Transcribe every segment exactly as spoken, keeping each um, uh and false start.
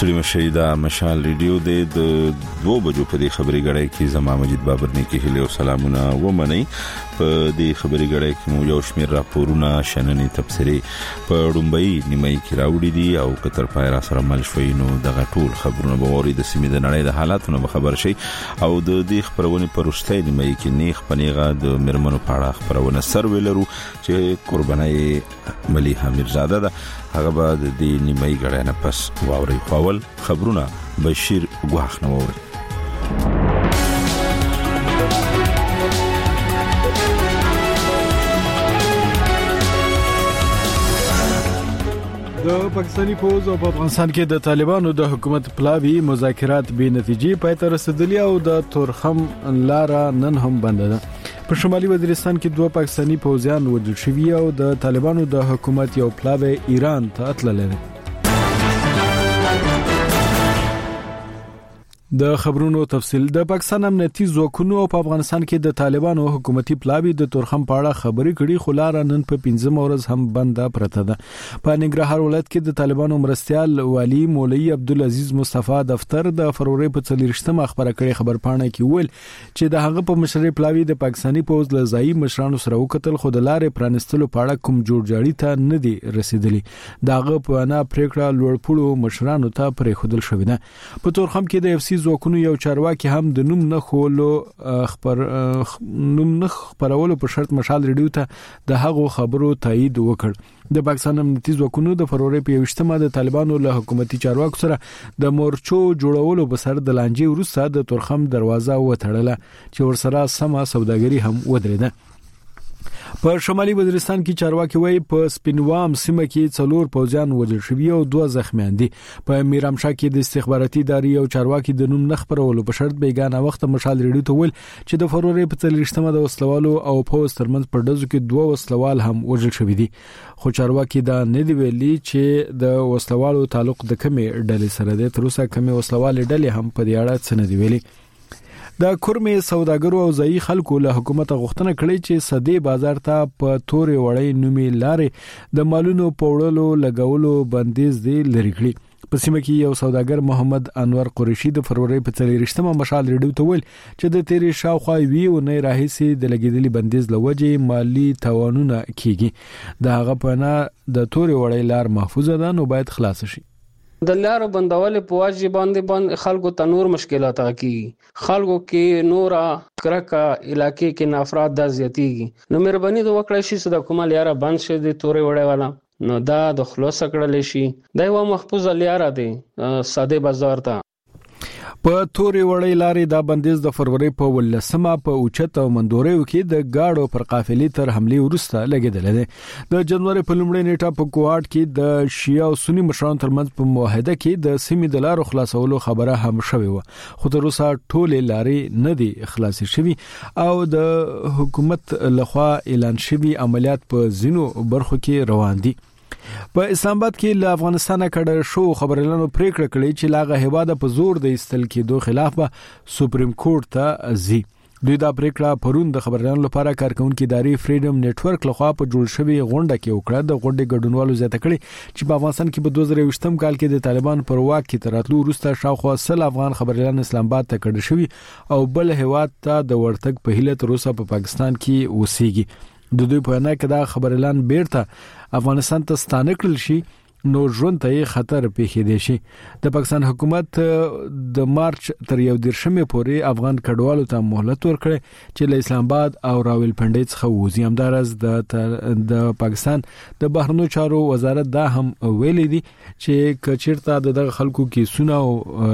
ستړي مشي دا مشال ریډیو د دوه بجو په دې خبري غړې کې زما مجید بابر نه کې هلو سلامونه ومني په دې خبري غړې کې مو یو شمیر راپورونه شننې تبصري په ډومبۍ نیمه کې راوړي دي او کتر پای را سره مل شوي نو دغه ټول خبرونه به ووري د سیمې د نړۍ د حالاتونو خبر شي او د دې خبرونه پرسته نیمه کې نیخ پنیغه د مرمنو پاړه خبرونه سر ویلرو چې قربانای مليحه میرزاده ده هغه بعد د نیمه غړې نه پس واوري خپل خبرونه بشیر غواخ نه ووري د پاکستانی فوج او په افغانستان کې د طالبانو د حکومت پلاوی مذاکرات به نتیجې پای ته رسیدلي او د تورخم لاره نن هم بنده ده. په شمالي وزیرستان کې دوه پاکستانی فوجیان وژل شوي او د طالبانو د حکومت یو پلاوی ایران ته تللی دی. د خبرونو تفصیل د پاکستان امنیتي ځواکونو او په افغانستان کې د طالبانو حکومتي پلاوی د تورخم پاړه خبرې کړي خو لار نن په پنځم ورځ هم بنده پرته ده. په ننګرهار ولایت کې د طالبانو مرستيال والی مولوی عبدالعزيز مصطفی دفتر د فروری په څلورشتمه خبره کړي خبرپاڼه کې ویل چې د هغه په مشرۍ پلاوی د پاکستانی فوج له ځای مشرانو سره وکتل خو د لارې پرانستلو پاړه کوم جوړجاړي ته نه دی رسیدلی. داغه په انا پریکړه لوړپوړو مشرانو ته پرې خودل شوې ده. په تورخم کې د اف سی ځواکونو یو چارواکي هم د نوم نه خولو خبر نوم نه خبرولو په شرط مشال ریډیو ته د هغو خبرو تایید وکړ. د پاکستان امنیتي ځواکونو د فروری په یوشتمه د طالبانو له حکومتي چارواکو سره د مورچو جوړولو په سر د لانجې وروسته د تورخم دروازه وتړله چې ورسره سمه سوداګري هم ودرېده. په شمالي وزیرستان کې چارواکي وایي په سپینوام سیمه کې څلور پوځیان وژل شوي او دوه زخمیان دي. په میرامشاه کې د استخباراتي ادارې او چارواکي د نوم نه خبرولو په شرط بیګانه وخت مشال ریډیو ته ویل چې د فروری په څلورشتمه د وسلوالو او پوز ترمنځ په ډزو کې دوه وسلوال هم وژل شوي دي. خو چارواکي دا نه دی ویلي چې د وسلوالو تعلق د کومې ډلې سره دی. تر اوسه کومې وسلوال ډلې هم په دې اړه څه نه دی ویلي. د کورمې سوداګرو او ځای خلکو له حکومت غوښتنه کړې چې سدي بازار ته په تورې وړې نومي لارې د مالونو پوړلو لګولو بندیز دی لري کړی. په سیمه کې یو سوداګر محمد انور قریشي د فروری په څلورشتمه مشال ریډیو ته ویل چې د تیرې شاوخوا ویو نه راهیسي د لګیدلي بندیز لوجې مالی تاوانونه کیږي. د هغه په نه د تورې وړې لار محفوظه ده نو باید خلاص شي. د لارو بندول په واجب باندې باندې خلکو ته نور مشکلات راکړي. خلکو کې نورا کرکا علاقې کې نافراد د زیاتېږي. نو مهرباني د وکړای شي چې د کومه لار بند شي د تورې وړې والا نو دا د خلاص کړل شي. دا یو محفوظه لار ده ساده بازار ته. په تورې وړې لارې دا بندیز د فروری په ولسمه په اوچت او مندوریو کې د گاډو پر قافلې تر حمله ورسته لګیدل دي. د جنوري په لومړۍ نیټه په کوهاټ کې د شیعه او سنی مشرانو ترمنځ په معاهده کې د سیمې د لارو خلاصولو خبره هم شوې و خو تر اوسه ټولې لارې نه دي خلاصې شوي او د حکومت لخوا اعلان شوي عملیات په ځینو برخو کې روان دي. په اسلام آباد کې له افغانستانه کډه شو خبرلانو پریکړه کړې چې لاغه هواده په زور د استل کېدو خلاف به سپریم کورټ ته ځي. دوی دا پریکړه پرون د خبرلانو لپاره کارکونکو ادارې فریډم نتورک لخوا په جوړ شوی غونډه کې وکړه. د غونډې ګډونوالو زیاته کړي چې په افغانستان کې په دوه زره یوولسم کال کې د طالبان پر واک کې تراتلو وروسته شاوخوا سل افغان خبرلان اسلام آباد ته کډه شوی او بل هواد ته د ورتګ په هیله تر اوسه په پاکستان کې اوسېږي. د دوی په اړه کې دا خبرلان بیرته افغانستان ته ستانه کړل شي نو ژوند ته خطر پیښې دي شي. د پاکستان حکومت د مارچ تر یو دیرشمې پورې افغان کډوالو ته مهلت ورکړي چې له اسلام آباد او راولپنډي څخه وځي. همدارس د د پاکستان د بهرنیو چارو وزارت دا هم ویلي دي چې کچیرته د خلکو کې سونه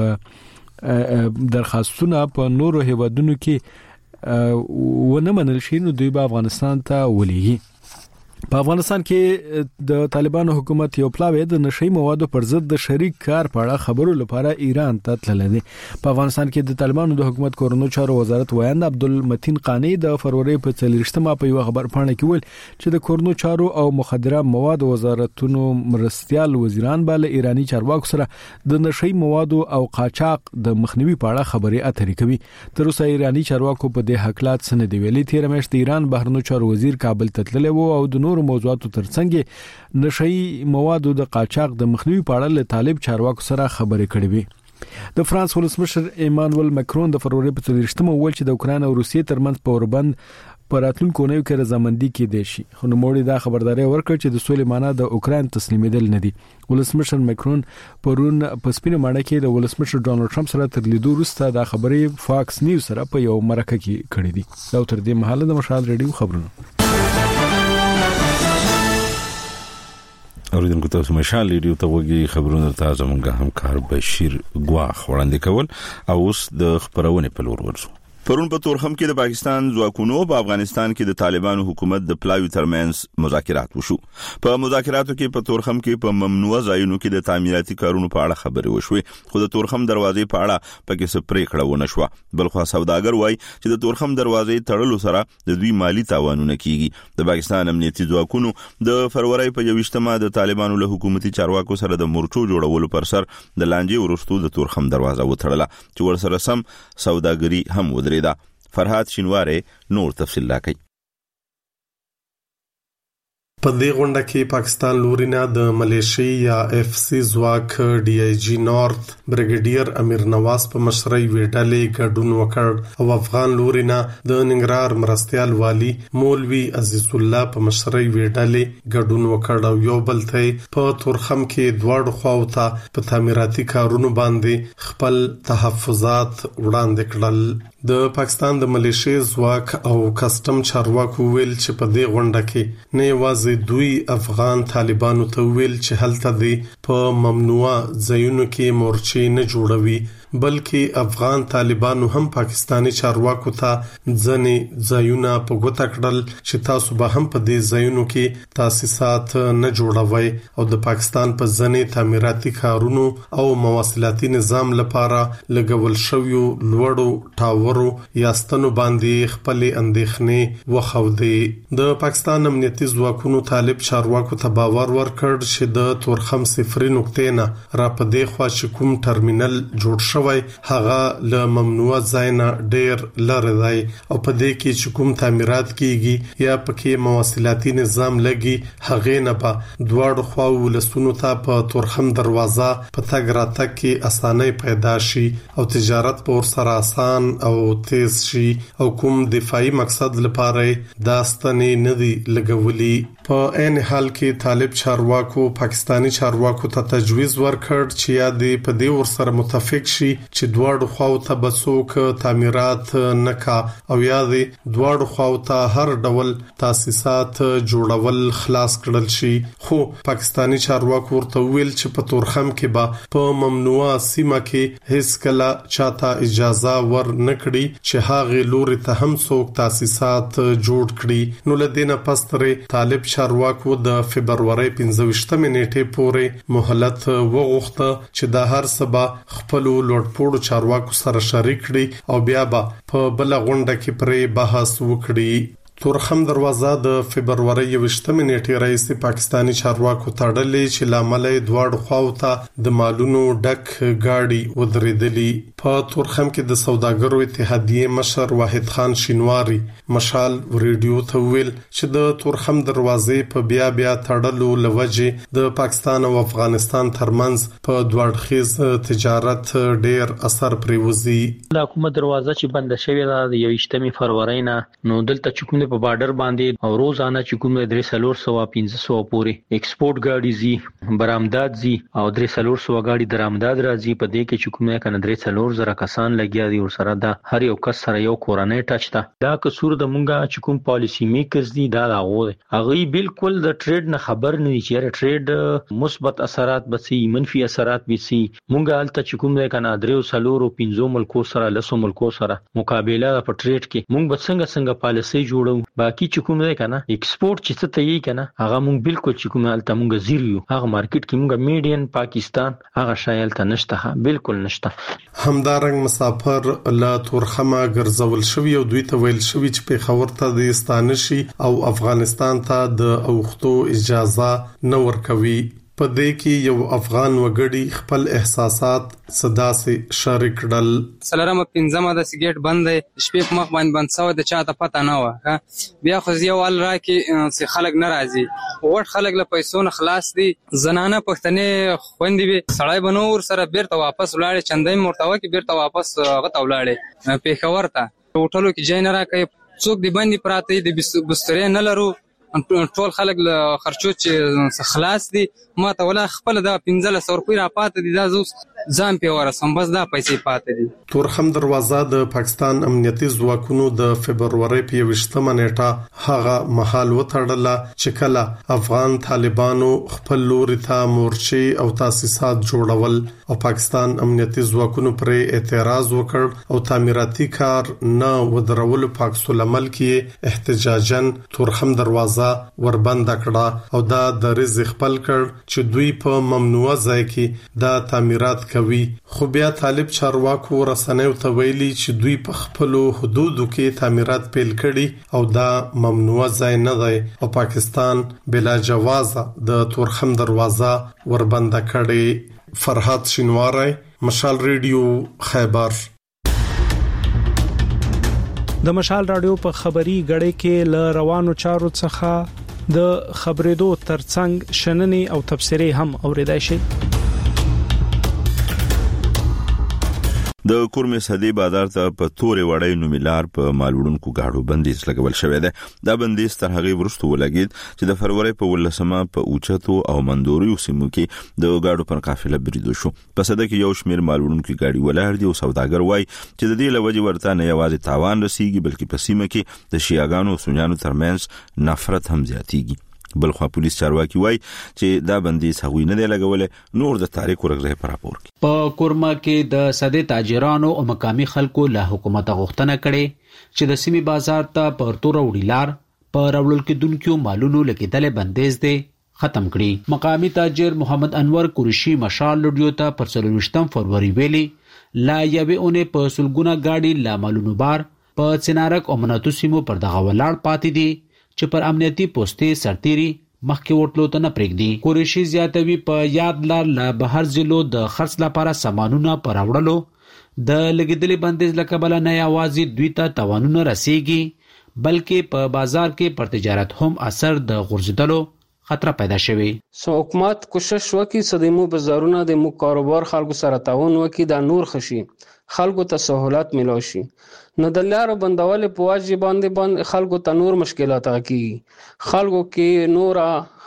او درخواستونه په نورو هیوادونو کې ونه منل شي نو دوی به افغانستان ته ولېږي. په افغانستان کې د طالبانو حکومت یو پلاوی د نشئی موادو پر ضد د شریک کار په اړه خبرو لپاره ایران ته تللی دی. په افغانستان کې د طالبانو د حکومت کورونو چارو وزارت وایند عبدالمتین قانی د فروری په څلورشتمه په یو خبرپاڼه کې ویل چې د کورونو چارو او مخدره مواد وزارتونو مرستيال وزیران بل ایرانی چارواکو سره د نشئی موادو او قاچاق د مخنیوي په اړه خبرې اترې کوي. تر اوسه ایرانی چارواکو په دې حقلات سند ویلي. تیر میاشت ایران بهرنیو چارو وزیر کابل ته تللی و او د نور نور موضوعاتو ترڅنګ نشئی موادو د قاچاق د مخنیوي په اړه له طالب چارواکو سره خبرې کړې وي. د فرانس ولسمشر ایمانوئل ماکرون د فروری په څلورشتمه ویل چې د اوکران او روسیې ترمنځ په اوربند پراتلونکو نوې کې رضامندي کې دي شي. خو نوموړي دا خبرداري ورکړه چې د سولې معنا د اوکران تسلیمېدل نه دي. ولسمشر ماکرون پرون په سپینه ماڼه کې د ولسمشر ډونالد ټرمپ سره تر لیدو وروسته دا خبرې فاکس نیوز سره په یو مرکه کې کړې دي. دا تر دې مهاله د مشال ریډیو خبرونه. اوریدونکو تاسو مشال ریډیو ته وګورئ خبرونه تازه مونږه همکار بشیر ګواخ وړاندې کول او اوس د خبرونه په لور ورسو. پرون په تورخم کې د پاکستان ځواکونو په افغانستان کې د طالبانو حکومت د پلاوی ترمنځ مذاکرات وشو. په مذاکراتو کې په تورخم کې په ممنوعه ځایونو کې د تعمیراتي کارونو په اړه خبرې وشوې، خو د تورخم دروازې په اړه پکې څه پریکړه ونه شو. بلخو سوداګر وایي چې د تورخم دروازې تړلو سره د دوی مالی تاوانونه کیږي. د پاکستان امنیتي ځواکونو د فروری په یوشتمه د طالبانو له حکومتي چارواکو سره د مورچو جوړولو پر سر د لانجې ورستو د تورخم دروازه وتړله چې ورسره سم سوداګري هم ودرېده. فرهاد شینواره نور تفصیل راکړي. په دې غونډه کې پاکستان لورینا د ملیشي یا اف سی ځواک ډي آی جی نارث بریګیډیر امیر نواز په مشرۍ ویډلې ګډون وکړ او افغان لورینا د ننګرهار مرستيال والی مولوي عزیز الله په مشرۍ ویډلې ګډون وکړ او یو بل ته په تورخم کې دواړو خواو ته په تعمیراتي کارونو باندې خپل تحفظات وړاندې کړل. د پاکستان د ملیشي ځواک او کسٹم چارواکو ویل چې په دې غونډه کې نه یوازې دوی افغان طالبانو ته ویل چې هلته دی په ممنوعه ځایونو کې مورچې نه جوړوي، بلکې افغان طالبانو هم پاکستانی چارواکو ته ځنې ځایونه په ګوته کړل چې تاسو به هم په دې ځایونو کې تاسیسات نه جوړوي او د پاکستان په ځنې تعمیراتي کارونو او مواصلاتي نظام لپاره لګول شویو لوړو ټاورو یاستنو باندې خپل اندېښنې وخوده. د پاکستان امنیتي ځواکونو طالب چارواکو ته باور ورکړ چې د تورخم صفري نقطې نه را پدې خوا چې کوم ټرمینل جوړ شوی هغه له ممنوعه ځای نه ډېر لرې دی او په دې کې چې کوم تعمیرات کیږي یا پکې مواصلاتي نظام لګي هغه نه به دواړو خواو لسونو ته په تورخم دروازه په تګ راتګ کې اسانۍ پیدا شي او تجارت په ورسره آسان او تیز شي او کوم دفاعي مقصد لپاره داستانې نه دی لګولي. په عین حال کې طالب چارواکو پاکستانی چارواکو ته تجویز ورکړ چې یا دې په دې ورسره متفق شي چې دواړو خواو ته بسوک تعمیرات نه کا او یا دې دواړو خواو ته هر ډول تاسیسات جوړول خلاص کړل شي. خو پاکستانی چارواکو ورته ویل چې په تورخم کې به په ممنوعه سیمه کې هیڅ کله چاته اجازه ور نکړي چې هغه لوري ته هم څوک تاسیسات جوړ کړي. نو لدینه پستره طالب چارواکو د فبرवरी پنځه نیټه پورې مهلت وغوښته چې د هر سبا خپل لوړپوړو چارواکو سره شریک کړي او بیا به په بل غونډه کې پرې بحث وکړي. تورخم دروازه د فبرवरी یوشتمه نیټه رئیس پاکستانی چارواکو تړلې چې لامل دواړو خواو ته د مالونو ډک گاډي ودرېدلې. په تورخم کې د سوداګرو اتحادیه مشر واحد خان شینواری مشال ریډیو ته ویل چې د تورخم دروازې په بیا بیا تړلو لوجه د پاکستان او افغانستان ترمنځ په دوړخیز تجارت ډېر اثر پریوزي. د حکومت دروازه چې بند شوې ده د یوشتمه فروری نه نو دلته چې په بارډر باندې او روزانه چې کوم درې سلور سو پنځه سو پورې ایکسپورت گاډي زی برآمدات زی او درې سلور سو گاډي درآمدات راځي. په دې کې چې کومه کنه درې سلور زره کسان لګیا دي او سره دا هر یو کس سره یو کورنۍ ټچ تا دا قصور د مونږه چې کوم پالیسی میکرز دي دا هغه هغه بالکل د ټریډ نه خبر نه دي چې ټریډ مثبت اثرات بسي منفي اثرات بسي. مونږه الته چې کوم کنه درې سلور پنځه ملکو سره لسو ملکو سره مقابله په ټریډ کې مونږ به څنګه څنګه پالیسی جوړو. باقی چې کوم دی کنه ایکسپورت چې څه ته یې کنه هغه مونږ بالکل چې کوم الته مونږ زیرو هغه مارکیټ کې مونږ میډین پاکستان هغه شایل ته نشته بالکل نشته. همدارنګ مسافر لا تورخمه ګرځول شوی او دوی ته ویل شوی چې په خبر ته د استانشي او افغانستان ته د اوختو اجازه نه ورکوي. په دې کې یو افغان وګړي خپل احساسات صدا سي شریک کړل. سلام پنځمه د سیګریټ بند شپې په مخ باندې بند سو د چا ته پته نه و. بیا خو یو ول راکې چې خلک ناراضي وړ خلک له پیسو نه خلاص دي. زنانه پښتنې خوندې وي سړی بنور سره بیرته واپس ولاړې چندې مرتوه کې بیرته واپس غته ولاړې پیښور ته هوټلو کې ځای نه راکې څوک دی باندې پراته دي بسترې نه لرو ټول خلک له خرچو چې خلاص دي. ما ته ولا خپل دا پنځه سو روپۍ را پاتې دي دا زوس ځان په ورسم بس دا پیسې پاتې دي. تورخم دروازه د پاکستان امنیتي ځواکونو د فبرवरी په یوشتمه نیټه هغه محل وتړله چې کله افغان طالبانو خپل لوري ته مورچې او تاسیسات جوړول او پاکستان امنیتي ځواکونو پر اعتراض وکړ او تعمیراتي کار نه ودرول پاک سولمل کې احتجاجن تورخم دروازه وربند کړه او دا د رزق خپل کړ چې دوی په ممنوعه ځای کې دا تعمیرات کوي. خو بیا طالب چارواکو رسنیو ته ویلي چې دوی په خپل حدودو کې تعمیرات پیل کړي او دا ممنوعه ځای نه دی او پاکستان بلا جوازه د تورخم دروازه وربند کړي. فرحات شینواری، مشال ریډیو، خیبر. د مشال رادیو په خبري غړې کې ل روانو چارو څخه د خبرېدو ترڅنګ شننې او تبصرې هم اوریدای شي. د کورمې صدې بازار ته په تورې وړۍ نوملار په مالوړونکو گاډو بندیز لګول شوې ده. دا بندیز تر هغه وروسته ولګید چې د فروری په ولسمه په اوچتو او مندوري سیمو کې د گاډو پر قافله بریدو شو. په صده کې یو شمیر مالوړونکو گاډي ولاړ دي او سوداګر وای چې د دې لوجه ورته نه یوازې تاوان رسیږي بلکې په سیمه کې د شیعاګانو او سنیانو ترمنځ نفرت هم زیاتیږي. بلخوا پولیس چارواکي وای چې دا بندیز هغوی نه دی لګولې نور د تاریخ ورغله پر راپور کې. په کورما کې د صدې تاجرانو او مقامي خلکو له حکومت غوښتنه کړي چې د سیمې بازار ته پر تور وړیلار پر راوړل کېدونکو مالونو لګیدل بندیز دی ختم کړي. مقامي تاجر محمد انور قریشي مشال لډیو ته پر څلورویشتم فروری ویلي لا یوه اونې په سلګونه گاډي لا مالونو بار په چنارک او مناتو سیمو پر دغه ولاړ پاتې دي چې پر امنیتي پوسټې سرتيري مخکې وټلو ته نه پرېږدي. قریشي زیاتوي په یاد لار له بهر ضلعو د خرڅ لپاره سامانونه پر راوړلو د لګیدلې بندیز له کبله نه یوازې دوی ته تاوانونه رسیږي بلکې په بازار کې پر تجارت هم اثر د غورځېدلو خطر پیدا شوی. سو حکومت کوشش وکړي چې د مو بازارونه د مو کاروبار خلکو سره تعاون وکړي دا نور خشي خلکو ته سہولت ملو شي. نو د لارو بندول په واجب باندې باندې خلکو ته نور مشکلات راکي خلکو کې نور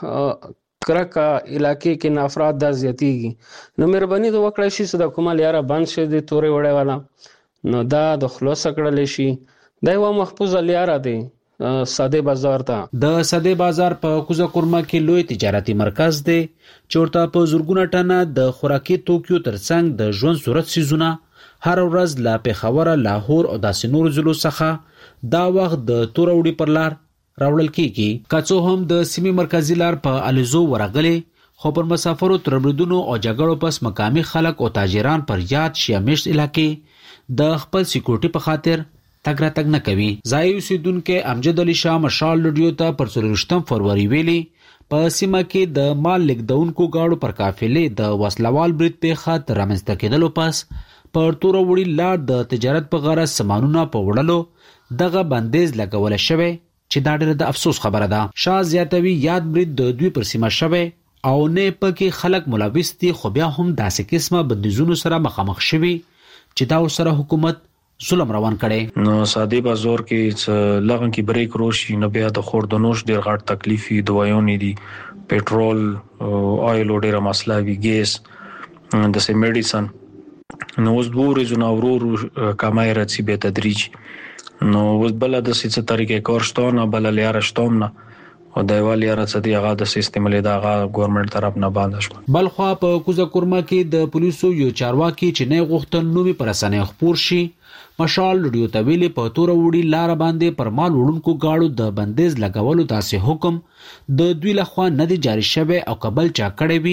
کرکا علاقې کې نافرات د زیاتیږي. نو مهرباني د وکړای شي چې د کومه لاره بند شي د تورې وړې والا نو دا د خلاص کړل شي. دا یو محفوظه لاره دی صدې بازار ته. د صدې بازار په کوزه کورما کې لوی تجارتي مرکز دی چې ورته په زورګونه ټنه د خوراکي توکیو ترڅنګ د ژوند صورت سيزونه هر ورځ لا پیښور لاهور او داسې نور ضلعو څخه دا وخت د توروړي پر لار راوړل کیږي. کڅو هم د سیمې مرکزی لار په الیزو ورغلي خو پر مسافرو تربردونو او جګړو پس مقامی خلک او تاجران پر یاد شیامشت علاقې د خپل سکیورټي په خاطر تګ را تګ نه کوي. ځای اوسیدونکو امجد علي شاه مشال لډیو ته پر څلورویشتم فروری ویلي په سیمه کې د مال لیکدونکو گاډو پر قافلې د وسلوال برید پیښه تر رامنځته کېدلو پس پر تور وړي لار د تجارت په غرض سامانونه په وړلو دغه بندیز لګول شوی چې دا ډېر د افسوس خبره ده. شاه زیاتوي یاد برید د دوی پر سیمه شوی او نه پکې خلک ملوث دي خو بیا هم داسې قسمه بندیزونو سره مخامخ شوي چې دا سره حکومت ظلم روان کړي. نو ساده بازار کې لغن کې بریک روشي نو بیا د خوردنوش ډېر غټ تکلیفي دوایونه دي پېټرول آیل ډېر مسله وی ګیس د سه میډیسن نو اوس دوه زونه ورو کمای راځي به تدریج نو اوس بل د څه طریقې کارشتونه بل لاره شتومنه او دایوال یاره څه دی هغه د سیستم له دغه ګورنمنت طرف نه باندې شو. بلخوا په کوزه کورما کې د پولیسو یو چارواکي چې نه غوښتل نو په رسنۍ خبر شي مشال لډیو ته ویلي په تور وړي لار باندې پر مال وړونکو گاډو د بندیز لګولو تاسې حکم د دوی لخوا نه دی جاری شوی او قبل چا کړی وي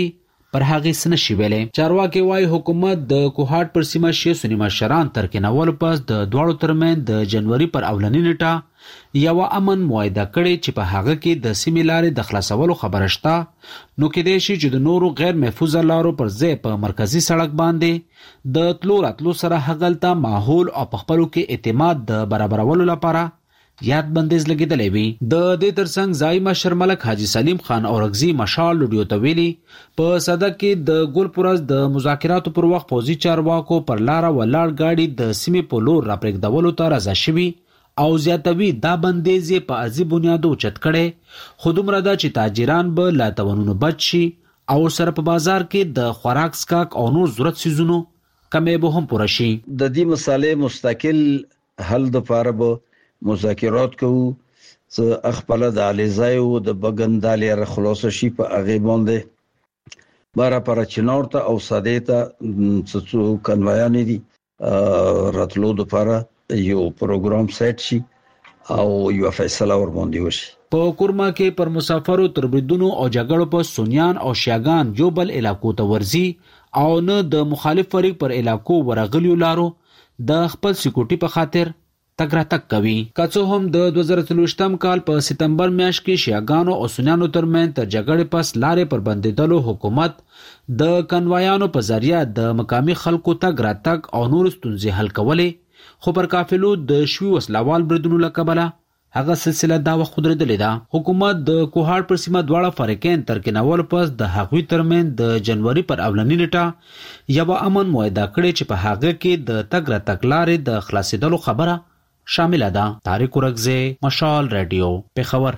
پر هغه سن شي ویلې. چارواکي وايي حکومت د کوهاټ پر سیمه شي سنی مشران تر کې نول پس د دواړو ترمن د جنوري پر اولنی نیټه یو امن معاهده کړي چې په هغه کې د سیمې لارې د خلاصولو خبره شته، نو کې د شي چې د نورو غیر محفوظ لارو پر ځای په مرکزی سړک باندې د تلو راتلو سره هغلته ماحول او په خپلو کې اعتماد د برابرولو لپاره یاد بندیز لګیدلې وي. د دې ترڅنګ ځای مشر ملک حاجی سلیم خان اورغزی مشال لډیو ته ویلي په صدق کې د ګل پرز د مذاکراتو پر وخت پوزي چارواکو پر لار ولاړ گاډي د سیمې په لور راپرېږدولو ته رضا شوي او زیاتوي دا بندیز په ارزي بنیادو چت کړي. خو دومره دا چې تاجران به لا توانونو بچ شي او سره په بازار کې د خوراک سکاک او نور ضرورت سيزونو کمې به هم پوره شي. د دې مسالې مستقل حل د لپاره به مذاکرات کوو څه خپل د علیزایو د بغندالي خلاص شي په هغه باندې بارا پر چنور ته او ساده ته څو کنوایان دي راتلو د لپاره یو پروګرام سیټ شي او یو فیصله ور باندې وشي. په کورما کې پر مسافرو تربیدونو او جګړو په سونیان او شیاغان جو بل علاقو ته ورزي او نه د مخالف فریق پر علاقو ورغلیو لارو د خپل سکیورټي په خاطر تګ راتګ کوي. که څه هم د دوه زره څلوېښتم کال په سپتمبر میاشت کې شیاګانو او سنیانو ترمنځ تر جګړې پس لارې پر بندېدلو حکومت د کنوایانو په ذریعہ د مقامی خلکو تګ راتګ او نور ستونزې حل کولې، خو پر قافلو د شوي وسلوال بریدونو له کبله هغه سلسله دا وخت درېدلې ده. حکومت د کوهاټ پر سیمه دواړه فریقین تر کېنول پس د هغوی ترمنځ د جنوري پر اولنی نیټه یوه امن معاهده کړې چې په هغه کې د تګ راتګ لارې د خلاصېدلو خبره شامل ده. طارق ورغزی، مشال رادیو، پیښور.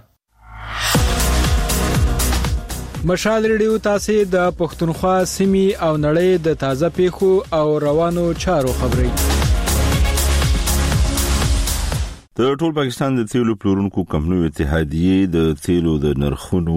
مشال رادیو تاسو د پښتونخوا سیمې او نړۍ د تازه پیښو او روانو چارو خبري. د ټول پاکستان د تیلو پلورونکو کمپنیو اتحادیه د تیلو د نرخونو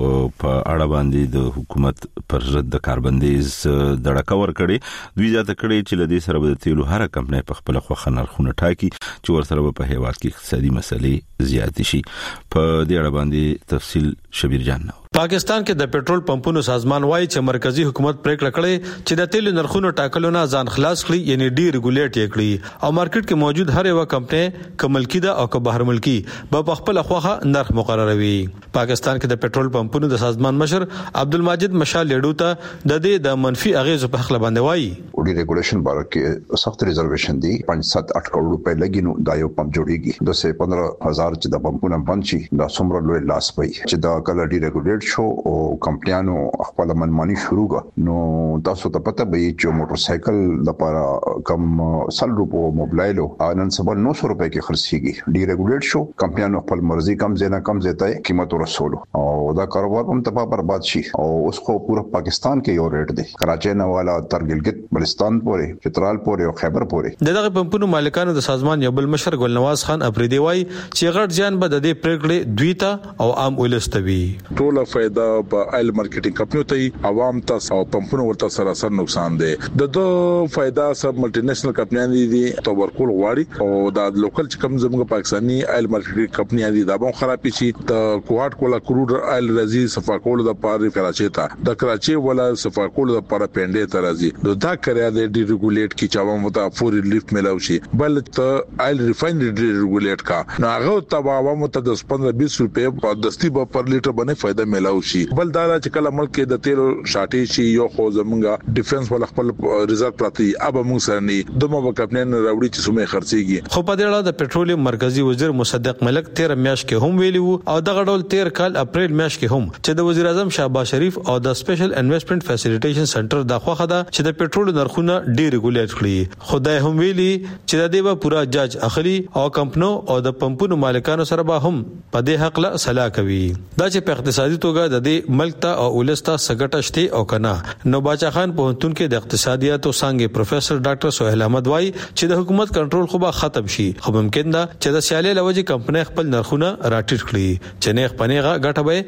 په اړه باندې د حکومت پر ضد د کاربندیز دړه ور کړي. دوی ځاته کړي چې لدې سره د تیلو هر کمپنۍ په خپل خوخه نرخونه ټاکي چې ورسره په هیواد کې اقتصادي مسلې زیات شي. په دې اړه باندې تفصیل شبیر جان نو. پاکستان کې د پېټرول پمپونو سازمان وايي چې مرکزی حکومت پریکړه کړې چې د تیلو نرخونو ټاکلو نه ځان خلاص کړي، یعنی ډي ریګولیټ یې کړي او مارکیټ کې موجود هر یو کمپنۍ کملکی ده او که بهر ملکی به خپل خوخه نرخ مقرروي. پاکستان کې د پېټرول پمپونو د سازمان مشر عبدالمجید مشال لیډو ته د دې د منفي اغیز په حق باندې وايي. ډي ریګولیشن باره کې سخت ریزرویشن دي، پنځه سات اټ کروڑ روپے لګي نو دا یو پمپ جوړیږي د سه پندرہ هزار چې د پمپونو بند شي دا څومره لوی لاس پي چې دا کله ډي ریګولیټ شو او کمپنیانو خپل منمانی شروع کړ نو تاسو ته پته به چې موټر سایکل لپاره کم سل روپو موبایلو نن سبا نو سو روپے کې خرڅيږي. ډي ریګولیټ شو کمپنیانو خپل مرزي کم زینا کم زیته قیمت ورسولو او دا کاروبار هم تباہ برباد شي او اوس خو پورا پاکستان کې یو ریټ دی، کراچۍ نه والا تر ګلګت بلستان پورې چترال پورې او خیبر پورې. دغه پمپونو مالکانو د سازمان یو بل مشر ګلنواز خان افریدي وايي چې غټ ځان به د دې پریکړې دوی ته او عام ولستوي. ټول فائدہ په آیل مارکیټینګ کمپنیو ته عوام ته او پمپونو ورته سراسر نقصان دی. د دوه فائدہ سب ملټي نېشنل کمپنیان دي تو ورکول غواړي او د لوکل چې کم زموږ پاکستاني آیل مارکیټینګ کمپنیان دي دا به خراب شي. د کوهاټ کولا کروډ آیل رازي صفا کول د پاره کراچۍ ته د کراچۍ ولا صفا کول د پاره پنده ته رازي د دا کریا د ډي ریګولیټ کی چا عوام ته فوري لیفت ملاو شي بل ته آیل ریفاینری ډي ریګولیټ کا نو هغه ته عوام ته د پندرہ بیس روپے په دستی په پر لیټر باندې فائدہ ملاو شي. بل دا چې کله ملک د تیلو شاټي شي یو خو زمونږه ډیفنس ول خپل ریزرو پراتی اب موږ سره نه دومره وکپنن راوړي چې سمې خرڅيږي. خو په دې اړه د پېټرولیم مرکزی وزیر مصدق ملک تیر میاشت کې هم ویلی وو او دغه ډول تیر کال اپریل میاشت کې هم چې د وزیر اعظم شهباز شریف او د سپیشل انویسټمنٹ فیسیلیټیشن سنټر د خوخه ده چې د پېټرول نرخونه ډي ریګولیټ کړي. خدای هم ویلي چې د دې به پورا جاج اخلي او کمپنو او د پمپونو مالکانو سره به هم په دې حق له صلاح کوي. دا چې په اقتصادي توګه د دې ملک ته او ولستا سګټه شته او کنه. نو باچا خان په هنتون کې د اقتصادیات او څنګه پروفیسور ډاکټر سہیل احمد وای چې د حکومت کنټرول خو به ختم شي خو ممکن ده چې د سیالي لوجي کمپنۍ خپل نرخونه راټیټ کړي چې نه خپنهغه ګټه به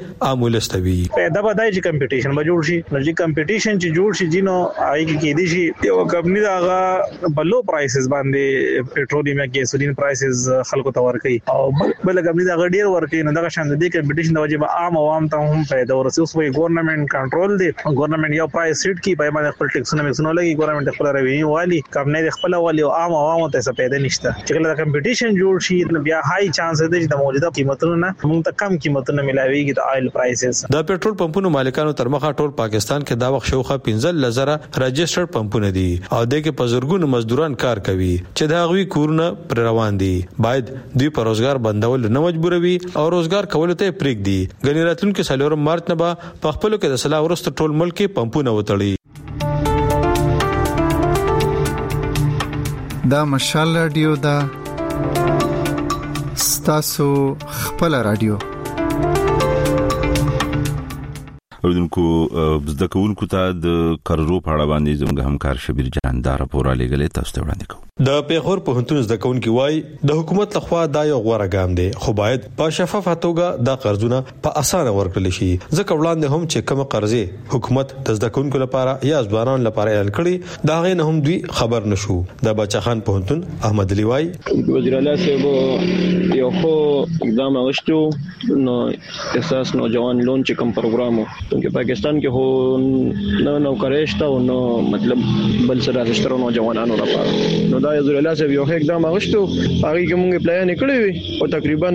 عام ولستوي دا به دای چې کمپټیشن به جوړ شي نو چې کمپټیشن چې جوړ شي جنو آی کې دي شي یو کمپنی دا هغه بلو پرایسز باندې پټرولیم یا ګیسولین پرایسز خلکو ته ورکي او بل کمپنی دا ډیر ورکي نه دا شان دي کمپټیشن د وجه به عام عوام ته هم پیدا ورسي اوس وی ګورنمنت کنټرول دی ګورنمنت یو پرایس سیټ کی په باندې خپل ټیکسونه مکسونه لګي ګورنمنت خپل روینیو والی کمپنی خپل والی او عام عوام ته څه پیدا نشته چې کله کمپټیشن جوړ شي بیا هاي چانس دی چې د موجوده قیمتونو نه موږ ته کم قیمتونه ملاويږي د آیل پرایسز د پېټرول پمپونو مالکانو تر مخه ټول پاکستان کې دا وخت شوخه پنځه لزره رجسټرډ پمپونه دي او د کې په زرګونو مزدوران کار کوي چې دا غوي کورونه پر روان دي باید دوی په روزګار بندول نه مجبوروي او روزګار کول ته پریک دي غنی راتلونکو سالور مارچ نه به په خپل کې د سلا ورست ټول ملک پمپونه وتړي دا مشال رادیو دا ستاسو خپل رادیو ودونکو زده کوونکو ته د قرضو په اړه باندې زموږ همکار شبیر جاندار پورا لګلې تاسو ته وړاندې کوم د پیښور په هنتون زده کوونکو وای د حکومت لخوا دا یو غوړه ګام دی خو باید په شفافه توګه دا قرضونه په اسانه ورکړل شي ځکه وړاندې هم چې کوم قرضې حکومت د زده کوونکو لپاره یا ځوانانو لپاره اعلان کړي دا غي نه هم دوی خبر نشو د بچا خان په هنتون احمد علي وای وزیر اعلی صاحب یو خو اقدام غوښتو نو اساس نوجوان لون چې کوم پروګرامو چې پاکستان کې هو نو نو کارشته او نو مطلب بل سره راځترو نوجوانانو لپاره نو دا وزیر اعلی صاحب یو اقدام غوښتو هغه کې موږ پلان کړی وي او تقریبا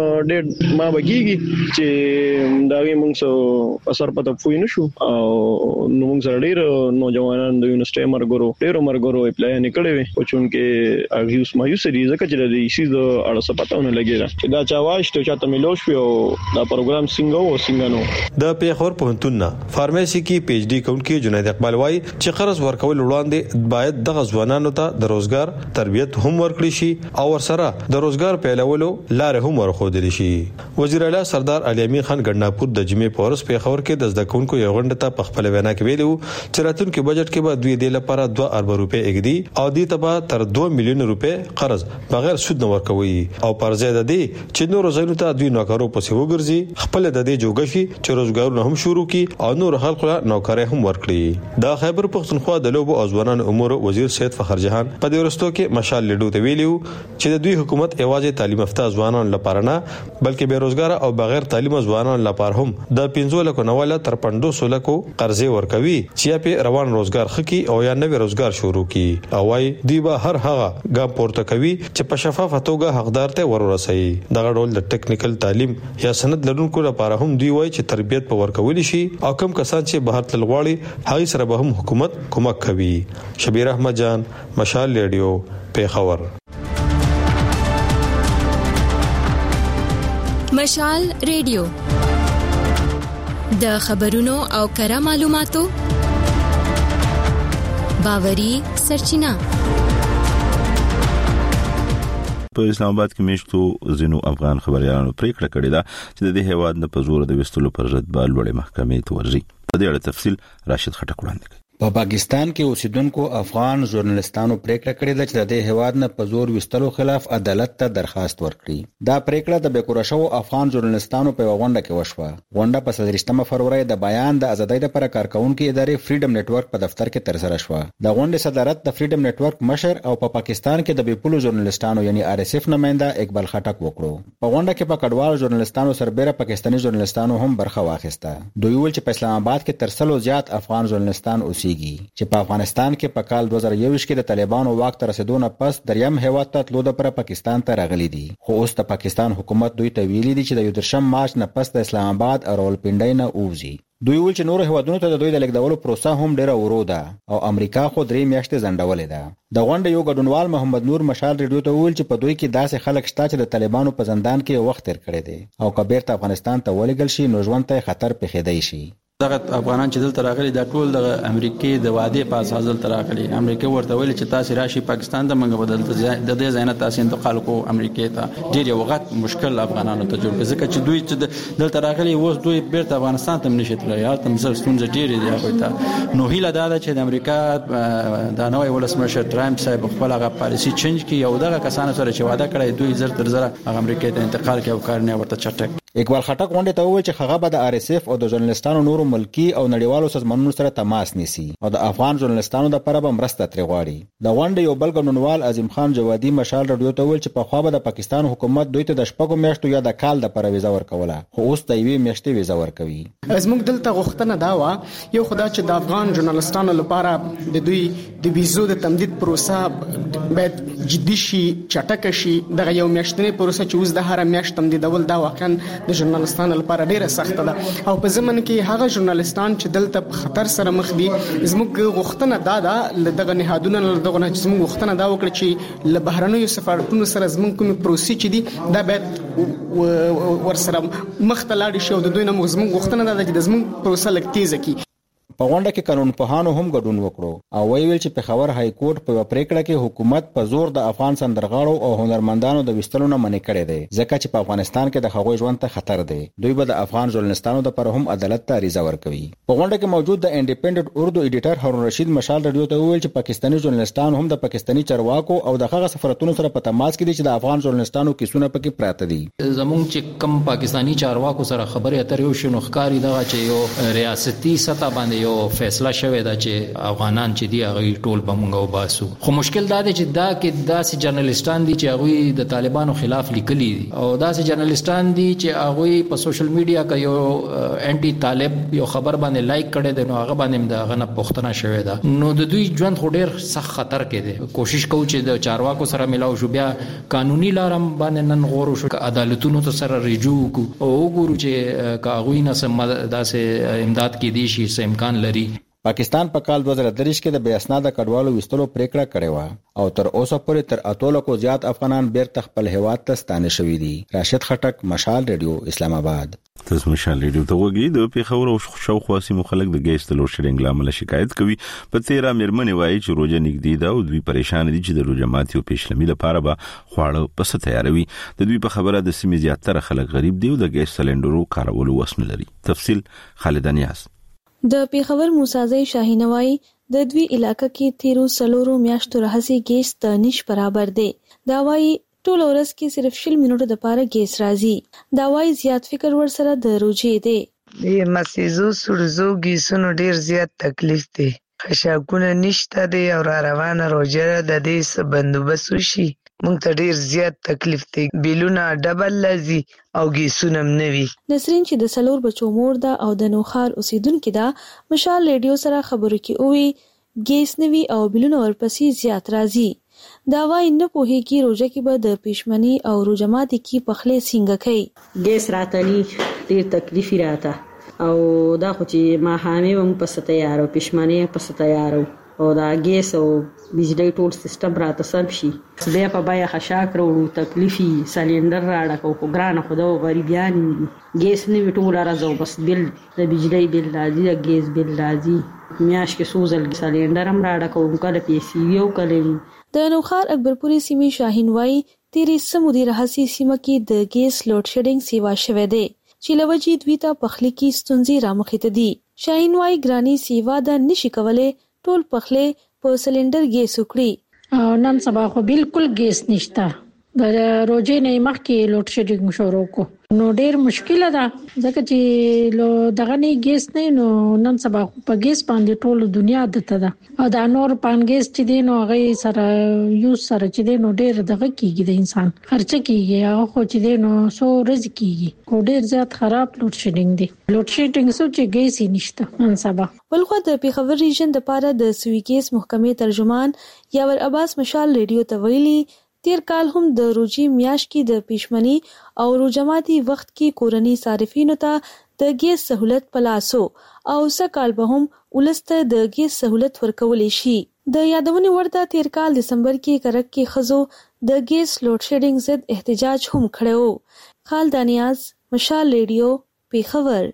ډېر ما بګیږي چې دا وی موږ سو اثر پته پوي نشو او نو موږ سره ډېر نوجوانان د یونیورسيټي مرګرو ډېر مرګرو پلان کړی وي او چې هغه اوس مایوس دي ځکه چې د شي د اړه پتاونه لګیږي چې دا چا واشته چې ته ملوش او دا پروګرام څنګه و څنګه نو د پیښور پوهنتون فارمیسي کې پی ایچ ډی کوونکی جنید اقبال وای چې قرض ورکول وړاندې باید د ځوانانو ته د روزګار تربیت هم ورکړي شي او ورسره د روزګار پیلولو لارې هم ورخودل شي وزیر اعلی سردار علي امین خان ګڼاپور د جمعې پورس پیښور کې د زده کوونکو یو غونډه ته په خپل وینا کې ویلو چې راتلونکي بجټ کې به دوی د لپاره دوه ارب روپے اګدي او د تبا تر دوه میلیون روپے قرض بغیر سود نه ورکوي او پر ځای د دې چې نور زینو ته دوی نوکرو پسې وګرځي خپل د دې جوګشي چې روزګارونه هم شروع کی او نور خلکو نوکري هم ورکړي دا خیبر پختونخوا د لوبو او ځوانان امور وزیر سید فخر جهان په دې ورستو کې مشال لیډو ته ویلیو چې د دوی حکومت ایواز تعلیم یافته ځوانان لپاره نه بلکې بیروزګار او بغیر تعلیم ځوانان لپاره هم د پنځه لکو نواله تر پندوس لکو قرضې ورکوي چې په روان روزګار خکې او یا نوې روزګار شروع کی او وايي دی به هر هغه ګام پورته کوي چې په شفافه توګه حقدار ته ورورسي دغه ډول د ټیکنیکل تعلیم یا سند لرونکو لپاره هم دی وایي چې تربیت په ورکول شي او کم کسان چې بهر تل غواړي هغه سره به هم حکومت کومک کوي شبیر احمد جان مشال ریډیو پیښور مشال ریډیو د خبرونو او کره معلوماتو باوري سرچینه په اسلام آباد کې میشتو زینو افغان خبريالانو پریکړه کړې ده چې د دې هیواد نه په زور د وستلو پر ضد به لوړې محکمې ته ورځي په دې اړه تفصیل راشد خټک وړاندې کوي په پاکستان کې اوسیدونکو افغان ژورنالستانو پریکړه کړې ده چې د دې هیواد نه په زور وستلو خلاف عدالت ته درخواست ورکړي دا پریکړه د بیکورشو افغان ژورنالستانو په غونډه کې وشوه غونډه په څلورمه فروری د بیان د ازادۍ لپاره کارکونکو ادارې فریډم نتورک په دفتر کې ترسره شوه د غونډې صدارت د فریډم نتورک مشر او په پاکستان کې د بیپولو ژورنالستانو یعنی آر اس اف نماینده اقبال خټک وکړو په غونډه کې په کډوال ژورنالستانو سربېره پاکستاني ژورنالستانو هم برخه واخیسته دوی ویل چې په اسلام آباد کې تر سلو زیات افغان ژورنالستان اوسېږي چې په افغانستان کې په کال دوه زره یوویشت کې د طالبانو واک ته رسیدو نه پس دریم هیواد ته تلو د پر پاکستان ته راغلي دي خو اوس د پاکستان حکومت دوی ته ویلي دي چې د یوترشم مارچ نه پس د اسلام آباد او راولپنډۍ نه اوځي دوی ول چې نور هیوادونو ته د دوی د لیکدولو پروسه هم ډیره ورو ده او امریکا خو درې میاشتې ځنډولې ده د غونډې یو ګډونوال محمد نور مشال ریډیو ته ویل چې په دوی کې داسې خلک شته چې د طالبانو په زندان کې وخت تیر کړی دی او کبیر ته افغانستان ته ولېږل شي نو ژوند ته خطر پېښېدی شي دغه افغانان چې دلته راغلي دا ټول د امریکای د وعده په اساس دلته راغلي امریکا ورته ویل چې تاسو راشي پاکستان ته منګه بدلته د دې ځای نه تاسو انتقال کو امریکای ته ډیر یو وخت مشکل افغانانو ته جوړ ځکه چې دوی چې دلته راغلي اوس دوی بیرته افغانستان ته نشي تللی یا تم سر ستونزې ډیر دي هغه ته نو هیله دا ده چې د امریکا د نوې ولسمشر ټرمپ صاحب خپل هغه پالیسی چینج کړي او دغه کسانو سره چې وعده کړی دوی زر تر زر امریکای ته انتقال کوي او کار نه ورته چټک اقبال خټک غونډه ته وویل چې هغه به د آر اس اف او د ژورنالستانو نورو ملکی او نړیوالو سازمانونو سره تماس نیسي او د افغان ژورنالستانو لپاره به مرسته ترې غواړي. د غونډې یو بل ګډونوال عظیم خان جوادي مشال رادیو ته وویل چې په خوا به د پاکستان حکومت دوی ته د شپږو میاشتو یا د کال لپاره ویزا ورکوله، خو اوس د یوې میاشتې ویزا ورکوي. زموږ دلته غوښتنه دا و یو خدای چې د افغان ژورنالستانو لپاره د دوی د ویزو د تمدید پروسه باید جدي شي، چټک شي. دغه یو میاشتنی پروسه چې اوس د هر میاشت تمدیدول دا واقعا د ژورنالستانو لپاره ډیره سخته ده او په زمن کې هغه ژورنالستان چې دلته په خطر سره مخ دي زموږ غوښتنه دا ده دغه نهادونه دغه نه زموږ غوښتنه دا وکړي چې له بهرنیو سفارتونو سره زموږ کوم پروسې چې دي دا باید ورسره مخ ته لاړ شي او د دوی نه زموږ غوښتنه ده چې د زموږ پروسه لږ تیزه کړي. په غونډه کې قانون پوهانو هم ګډون وکړو او ویل چې پېښور های کورټ په پریکړه کې حکومت په زور د افغان سندرغاړو او هنرمندانو د وستلو نه منع کړی دی ځکه چې په افغانستان کې د هغوی ژوند ته خطر دی. دوی به د افغان ژورنالستانو لپاره هم عدالت ته عریضه ورکوي. په غونډه کې موجود د انډیپندنت اردو ایډیټر هارون رشید مشال رادیو ته ویل چې پاکستاني ژورنالستان هم د پاکستاني چارواکو او د هغه سفارتونو سره په تماس کې دي چې د افغان ژورنالستانو کیسونه پکې پراته دي. زموږ چې کم پاکستاني چارواکو سره خبرې اترې وشو ښکاری دا چې یو ریاستي سطح باندې یو فیصله شوی دا چې افغانان چې دی هغه ټول بمونږ وباسو. خو مشکل دا دی چې دا کې داسې جرنالستان دي چې هغه د طالبانو خلاف لیکلي دي او داسې جرنالستان دي چې هغه په سوشل میډیا کې یو انټي طالب یو خبر باندې لایک کړي دي نو هغه باندې د غنه پښتنه شوی دا نو د دوی ژوند خو ډیر سخت خطر کې دی. کوشش کوو چې د چارواکو سره ملاو شو بیا قانوني لارم باندې نن غوړو شو عدالتونو ته سره رجوع کو او وګورو چې کاغوی نه سم داسې امداد کې دي شي سم امکان لري. پاکستان په کال دوه زره دریش کې د بې اسناده کډوالو وستلو پریکړه کړې و او تر اوسه پورې تر اتو لکو زیات افغانان بیرته خپل هیواد ته ستانه شوي دي. راشد خټک، مشال ریډیو، اسلام آباد. تاسو مشال ریډیو ته وګورئ. د پیښور او شاوخوا سیمو خلک د ګیس د لوډ شیډینګ لامل شکایت کوي. په تیرا مېرمنې وایي چې روزه نږدې ده او دوی پریشان دي چې د روزه ماتي او پیشلمي لپاره به خواړه پس تیاروي. د دوی په خبره د سیمې زیاتره خلک غریب دي او د ګیس سلندرو کارولو وس نه لري. تفصیل خالد نیاز. د پیښور موسازی شاهینوای د دوی علاقې کې تیرو سلورو میاشتو راهسي ګیس ته نش برابر دی. دا وایي ټول ورځ کې صرف شل منټو د پاره ګیس راځي. دا وایي زیات فکر ور سره د روجې دی. د مسیزو سړزو ګیسونو ډیر زیات تکلیف دی. خشاکونه نشته دی او را روانه روجه د دې څه بندوبست وشي. مونږ ته ډیر زیات تکلیف دی. بیلونه ډبل لذي او ګیسونه هم نوي. نسرین چې د سلور بچو مور ده او د نوخار اوسیدونکو ده مشال ریډیو سره خبرو کې اووي ګیس نوي او بیلونه ورپسې زیات راځي. دا وایي نه پوهیږي روزه کې به د پېشمنی او روزماتي کې پخلې څنګه کوي. ګیس راتلی ډیر تکلیف راته او دا خو چې ما حامې هم پس تیارو پېشمنی پس تیارو او دا ګیس او بجلی ټول سیستم راته سم شي. بیا په بیا خشاک وروړو تکلیفي سلندر راړه کو کو ګرانه خو د غریبیان ګیس نه ټول راځو بس بل د بجلی بل راځي د ګیس بل راځي میاش کې سوزل سلندر هم راړه کو کله پیسې یو کله د نوخار اکبرپوري سیمې شاهین وای تیرې سمودي رهسي سیمه کې د ګیس لوډ شیډینګ سیوا شوه دی چې لوجی دوی ته پخلی کې ستونزې رامخې ته دي. شاهین وای ګرانی سیوا د نشي کولای ټول پخله په سلندر ګیس وکړي او نن سبا خو بالکل ګیس نشته. د روزې نه مخکې لوډ شیډینګ شروع کو نو ډیر مشکل ده ځکه چې لو دغه نه ګیس نه نو نن سبا په ګیس باندې ټول دنیا دته ده او دا نور پان ګیس چې دی نو هغه سره یو سره چې دی نو ډیر دغه کیږي د انسان خرچ کیږي او خو چې دی نو سو رزق کیږي کو ډیر زیات خراب لوډ شیډینګ دی. لوډ شیډینګ سو چې ګیس نشته نن سبا. بلخو د پیښور ریجن د پاره د سوي ګیس محکمې ترجمان یاور عباس مشال ریډیو ته ویلي تیر کال هم د روجي میاش کې د پېشمنی او روجماتي وخت کې کورنی صارفینو ته د ګیس سہولت پلاسو او سکال به هم ولسته د ګیس سہولت ورکول شي. د یادونې ورته تیر کال دسمبر کې کرک کې خزو د ګیس لوډ شیډینګ ضد احتجاج هم کړو. خالد نیاز، مشال ریډیو، پیښور.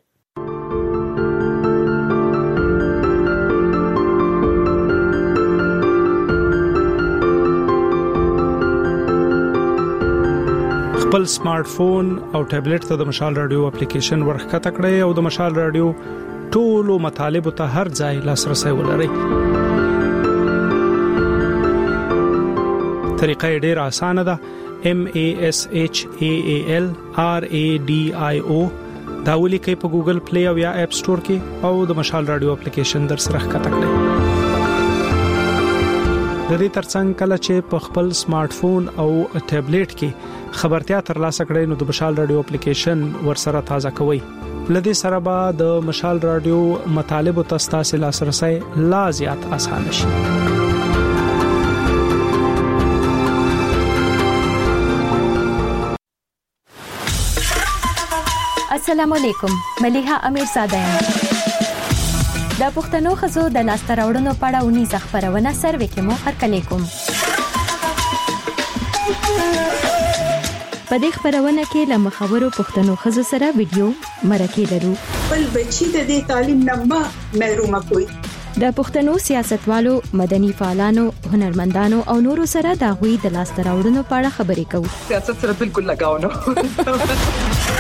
خپل سمارټ فون او ټابلیټ ته د مشال رادیو اپلیکیشن ورخته کړئ او د مشال رادیو ټولو مطالب ته هر ځای لاسرسي ولرئ. طریقه ډیره اسانه ده. M A S H A A L R A D I O دا ولیکئ په ګوګل پلی او یا اپ سٹور کې او د مشال رادیو اپلیکیشن در سره ښکته کړئ. د دې ترڅنګ کله چې په خپل سمارټ فون او ټابلیټ کې خبرتیا ترلاسه کړئ نو د مشال رادیو اپلیکیشن ورسره تازه کوئ. لدې سره به د مشال رادیو مطالب او تاسو لاسرسي لا زیات آسان شي. السلام علیکم، ملیحه امیر زاده یم. د پښتنو خزو د لاسته راوړنو په اړه ونیزه خبرونه سروې کې مو هرکلی کوم. په دې خبرونه کې له مخاورو پښتنو خزو سره ویډیو مرکه لرو. بل بچی د دې تعلیم نه محروم کوي. د پښتنو سیاستوالو، مدني فعالانو، هنرمندانو او نورو سره د غوي د لاسته راوړنو په اړه خبرې کوو. سیاست سره بالکل لگاو نه.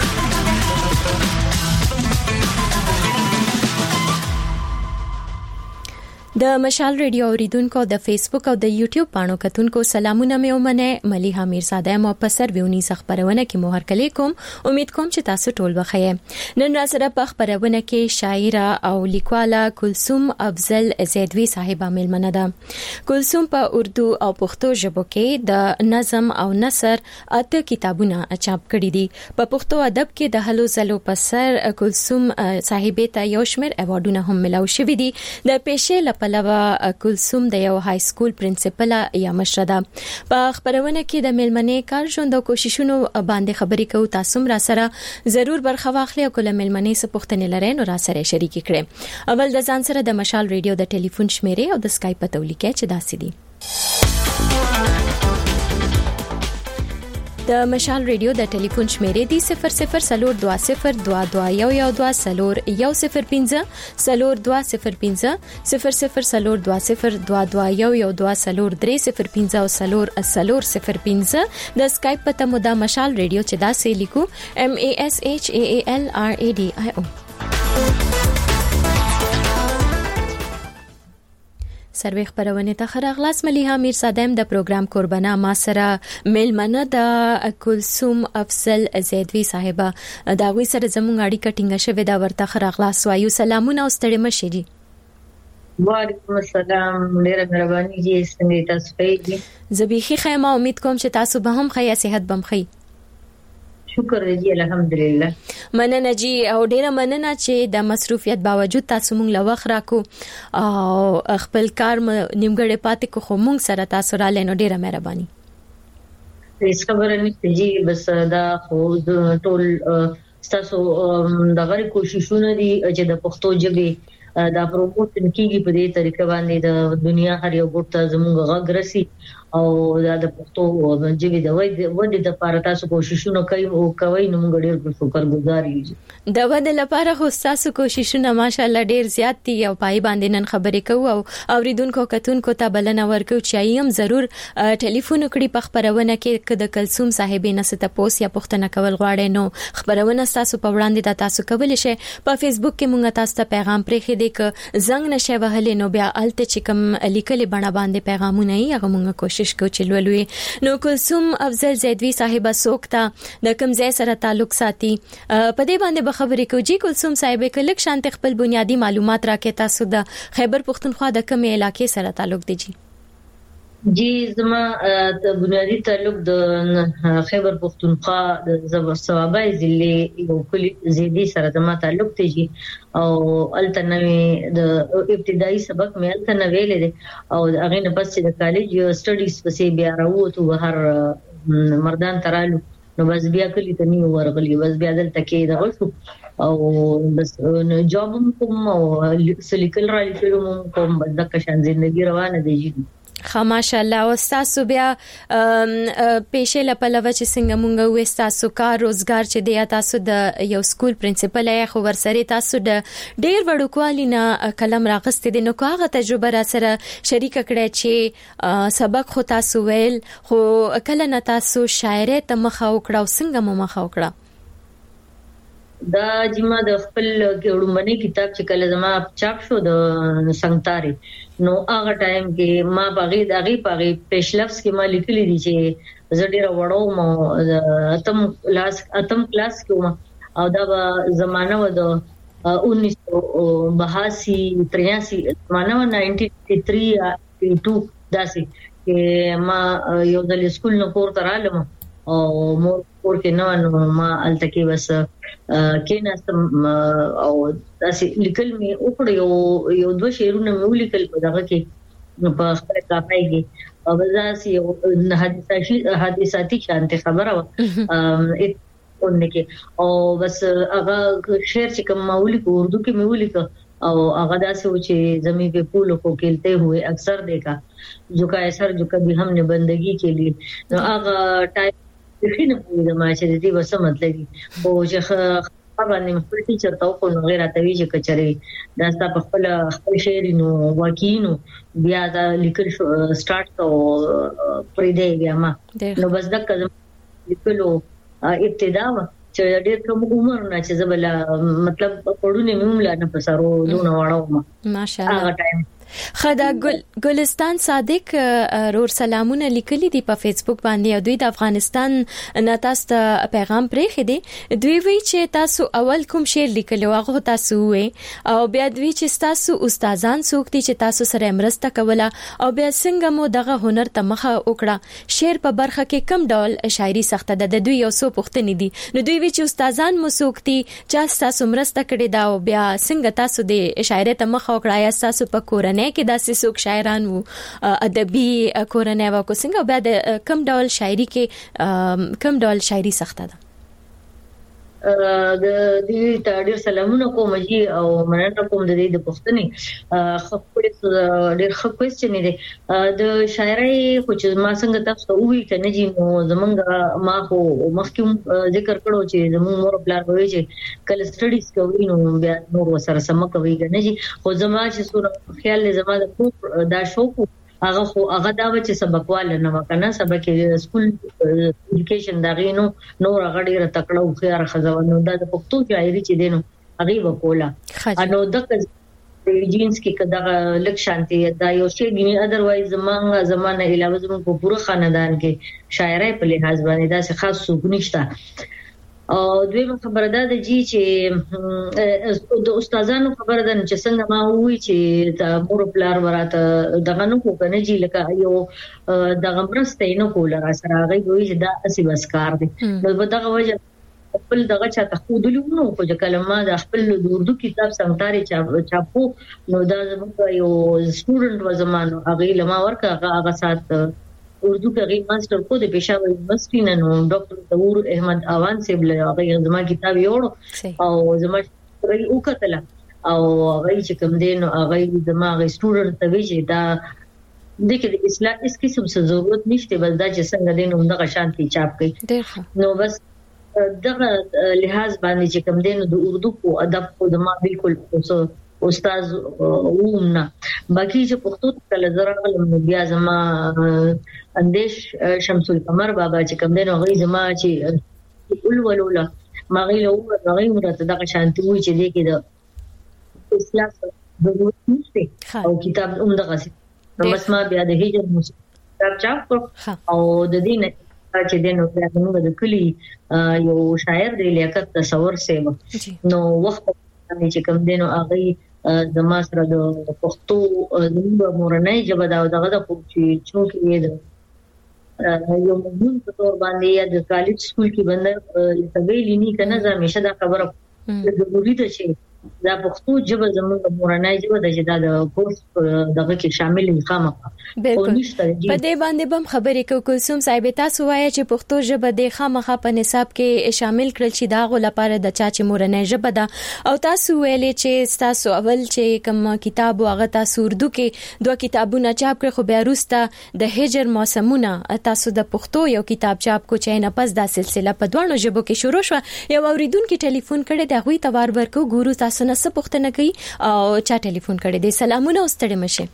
د مشال ریډیو اوریدونکو د فیسبوک او د یوټیوب پاڼو کتونکو سلامونه مې ومنه. ملیحه امیر زاده مو په سرویونی خبرونه کې مو هرکلی کوم. امید کوم چې تاسو ټول بخیر. نن را سره په خبرونه کې شاعره او لیکواله کلثوم افضل زیدوی صاحبہ ملمنه ده. کلثوم په اردو او پښتو ژبو کې د نظم او نثر اته کتابونه چاپ کړي دي. په پښتو ادب کې د هلو زلو په سر کلثوم صاحبې ته یو شمېر ایوارډونه هم ملاو شوي دي. د پېښې لپاره کلثوم د یو های سکول پرنسپل یا مشره ده. په خبرونه کې د ملمنې کار ژوند او کوششونو باندې خبرې کوو. تاسو را سره ضرور برخه واخلئ او کله ملمنې څه پوښتنې لرئ نو را سره شریک کړئ. اول د ځان سره د مشال ریډیو د ټلیفون شمیرې او د اسکایپ په تولیکه چې داسې دي. د مشال ریډیو د ټلیفون شمیرې دی صفر صفر سلور دوا صفر دوا دوا یو یو دوا سلور یو صفر پنځه سلور دوا صفر پنځه صفر صفر سلور دوا صفر دوا دوا یو یو دوا سلور درې صفر پنځه او سلور سلور صفر پنځه. د اسکایپ په تمو د مشال ریډیو چې دا سې لیکو M A S H A A L R A D I O. سروې خبرونه ته خراغلاس. ملیحه امیر زاده د پروګرام قربانه ما سره ملمنه د کلثوم افضل زیدوی صاحبہ دا غوي سره زموږ اړیکه ټینګه شوې دا ورته خراغلاس وایو. سلامونه او ستړي مشه دي. وعلیکم السلام، ډیره مهرباني دي. څنګه تاسو ښه؟ زبیخي خیمه امید کوم چې تاسو به هم ښه صحت بم ښه. شکر دی الحمدلله. مننه جی او ډیره مننه چې د مصروفیت باوجود تاسو مونږ له وخت راکو او خپل کار نیمګړی پاتې کو خو مونږ سره تاسو را لینو. ډیره مهرباني. هیڅ خبره نشته جی، بس دا خو ټول تاسو د غوړي کوششونه دي چې د پښتو ژبې دا پروموشن کیږي په دې طریقه باندې د دنیا هر یو ګوټ زموږ غږ رسي او دا د پښتو ژبې د ودې د لپاره تاسو کوششونه کوي او کوي نو موږ ډېر شکرګزار یو. د ودې لپاره خو تاسو کوششونه ماشاءالله ډېر زیات دي او پای باندې نن خبرې کوو او اوریدونکو کتونکو ته بلنه ورکو چې ایم ضرور ټلیفون کړي په خبرونه کې کده کلثوم صاحبې نسته پوس یا پښتنه کول غواړي نو خبرونه تاسو په وړاندې د تاسو کول شي. په فیسبوک کې مونږ تاسو ته پیغام پرې خې دې ک زنګ نشه وهلې نو بیا الته چې کوم لیکلي بڼه باندې پیغامونه یې هغه مونږ کوشش کو چې لولوي. نو کلثوم افضل زیدوی صاحبہ سوکتا د کوم ځای سره تعلق ساتي په دې باندې به خبرې کوي. جی کلثوم صاحب کله شانت خپل بنیادی معلومات راکې تاسو د خیبر پختونخوا د کوم علاقې سره تعلق دی؟ جی جی زما د بنیادی تعلق د خیبر پختونخوا د زبرسوابای ضلع یو کلی زیدي سره زما تعلق دی جی او التنوي د ابتدایي سبق مې التنوي لیدل او هغه نه پس د کالج سټډیز پسې بیا راووتو بهر مردان ترالو نو بس بیا کلی ته نیو ورغلی بس بیا دلته کې دغه شو او بس جاب کوم او سلیکل را لیکلم کوم بس د کشان ژوندۍ روانه دی جی. خا ماشاءالله. او تاسو بیا پېښې لپاره چې څنګه مونږ وې تاسو کار روزګار چې دی تاسو د یو سکول پرنسپل یا خو ورسره تاسو د ډېر وړوکوالي نه کلم راغستې دي نو هغه تجربه را سره شریک کړئ چې سبق خو تاسو ویل خو کله نه تاسو شاعري ته مخه وکړه او څنګه مو مخه وکړه؟ دا جما د خپل ګړمنې کتاب چې کله زما چاپ شو د سنگتاري نو هغه ټایم کې ما باغې دغه باغې پېشلفس کې ما لیکلي دي چې زړه وړو مو اتم کلاس اتم کلاس کې او دا زمانہ و د उन्नीस सौ बयासी तिरासी मानव ninety three to داسې چې ما یو ځل سکول نو کور ته رالم او مور کور کې نو نو ما التکی بس کیناستم او داسې لیکل می وکړ یو یو دوه شعرونه مې ولیکل په دغه کې په خپل کاپای کې او داسې حادثاتي حادثاتي شانته خبره و اونکه او بس هغه شعر چې کوم مولي کو اردو کې مې ولیکل او هغه داسې و چې زمين पे फूलों को खेलते हुए अक्सर देखा झुका सर जो कभी हमने बंदगी के लिए نو هغه ټایپ خینه په دې ما چې دې وسه مطلب او چې باندې خپل ټیچر ته کو نو غیر اتوي چې کچري دا ست په خپل خپل شعر نو واکینو بیا دا لیکل سٹارټ او پرې دی بیا ما نو بس دک لیکلو ابتدا چې ډېر کوم عمر نه چې زبل مطلب پړونه میملا نه پسارو لونه واړو ماشاءالله هغه ټایم خدا ګل ګلستان صادق رور سلامونه لیکلي دي په فیسبوک باندې او دوی د افغانستان نه تاسو ته پیغام پرې خېدي دوی وی چې تاسو اول کوم شعر لیکلو هغه تاسو وې او بیا دوی چې تاسو استادان سوکتي چې تاسو سره مرسته کوله او بیا څنګه مو دغه هنر ته مخه وکړه شعر په برخه کې کم ډول شاعري سخته ده د دوی یو څو پوښتنې دي نو دوی وی چې استادان مو سوکتي چې تاسو مرسته کړې دا او بیا څنګه تاسو د شاعري ته مخه وکړه یا تاسو په کورنۍ کې داسې څوک شاعران وو ادبي کورنۍ وا کو څنګه بیا د کم ډول شاعري کې کم ډول شاعري سخته ده د دې ډېر سلامونه کوم جی او مننه کوم د دې د پښتنې خپل ډېر خپل چې نه دي د شاعري خو چې ما څنګه تاسو وی کنه جی نو زمونږ ما خو مخکوم ذکر کړو چې زمونږ مور بلار وی چې کله سټډیز کوي نو بیا نور سره سم کوي کنه جی خو زما چې سور خیال زما د دا شوق هغه خو هغه دا چې سبق واله نه وکنه سبق سکول ایجوکیشن دا غینو نور هغه ډیره تکړه او خيار خزوانو دا د پښتو شاعري چې دینو هغه وکولا انو دغه جینز کې کدا لک شانتي دا یو شی دی اذروایز زمانه زمانه علاوه زموږ په پوره خاندان کې شاعرای په لحاظ باندې دا څه خاص څوک نشته او دوی خبره ده چې چې د استادانو خبره ده چې څنګه ما وی چې د مور پلار ورته دغه نو کو کنه چې لکه یو دغه مرسته نه کوله را سره هغه وی چې دا اسی بس کار دی نو په دغه وجه خپل دغه چا ته خو دلونو کو چې کلمه د خپل د اردو کتاب سمټاري چاپو نو دا زموږ یو سټوډنټ و زمانو هغه لما ورکه هغه سات اردو کې غي ماستر کو د پېښور یونیورسيټي نن ډاکټر تور احمد اوان صاحب له هغه زما کتاب یوړو او زما ری وکتل او هغه چې کوم دین هغه زما هغه سټوډنټ ته ویجی دا د کې د اصلاح اس قسم څه ضرورت نشته بل دا چې څنګه دین همدغه شانتي چاپ کړي نو بس دغه لحاظ باندې چې کوم دین د اردو کو ادب کو د ما بالکل استاد وومنا باقي چې پښتو کله زراغل بیا زما اندیش شمس القمر بابا چې کوم دین هغه زما چې ول ولولا ما غیله او هغه مرته دغه شانتي وي چې دې کې د اصلاح ضرورت نشته او کتاب همدغه نو بس ما بیا د هجر کتاب چاپ او د دې نه چې دینو بیا موږ د کلی یو شاعر دی لیاقت تصور سیو نو وخت چې کوم دینو هغه زما سره د پښتو د مورنۍ ژبه دا دغه د خو چې چونکې د یو مضمون په تور باندې یا د کالج سکول کې باندې لږه لینی کنه زه همیشه دا خبره ضروري ده چې دا پښتو ژبه زموږ مورنۍ ژبه د جدا د کورس دغه کې شامل خامخ او نشته په دې باندې بم خبرې کو کوم صاحب تاسو وایي چې پښتو ژبه د خامخ په نصاب کې شامل کړل شي دا غو لپاره د چا چې مورنۍ ژبه ده او تاسو ویلې چې تاسو اول چې کوم کتاب واغه تاسو اردو کې دوه کتابونه چاپ کړ خو بیا وروسته د هجر موسمونه تاسو د پښتو یو کتاب چاپ کو چې نه پس دا سلسله په دوه ژبو کې شروع شو یو اوریدونکو ټلیفون کړي دا غوي توار ورکو ګورو تاسو نه څه پوښتنه کوي او چا ټلیفون کړي دي سلامونه واستړي مشه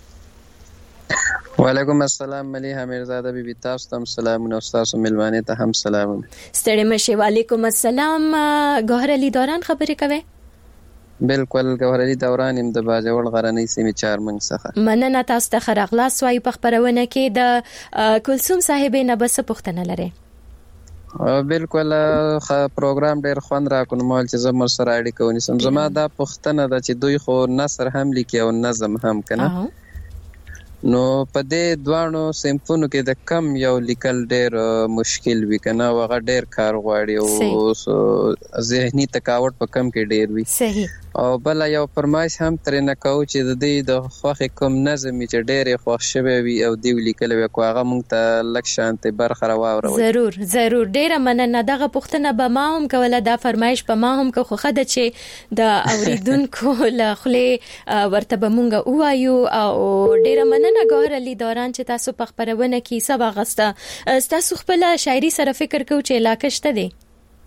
وعلیکم السلام ملیحه میرزاده بیبي تاسو ته سلامونه او تاسو ملوانه ته هم سلامونه ستړي مشه وعلیکم السلام ګوهر علي دوران خبرې کوي بالکل ګوهرعلي دوران يم د باجوړ غرنۍ سیمې چارمنګ څخه. مننه تاسو ته خراغلاس وای په خبرونه کې د کلثوم صاحب نه بس پوښتنه لري. بالکل پروګرام ډېر خوند راکون مال چې زموږ سره اړیکه ونیسم. زما دا پوښتنه ده چې دوی خو نثر هم لیکي او نظم هم کنه، نو په دې دوانو سیمفونو کې د کم یو لیکل ډېر مشکل وي کنه، هغه ډېر کار غواړي او ذهني تکاوت په کم کې ډېر وي. صحیح. او بل یو فرمایش هم ترې نه کوو چې د دې د خوخه کوم نظم چې ډېر خوښ شوی وي او دی لیکل وي کو هغه مونږ ته لک شانته برخه راوړو. ضرور ضرور ډېر مننه. دغه پوښتنه به ما هم کوله، دا فرمایش به ما هم کو خو د چې د اوریدونکو له خله ورته به مونږ وایو. او ډېر مننه ګوهرعلي دوران چې تاسو په خبرونه کې سبا غسته تاسو خپل شاعري سره فکر کوئ چې علاقه شته دي.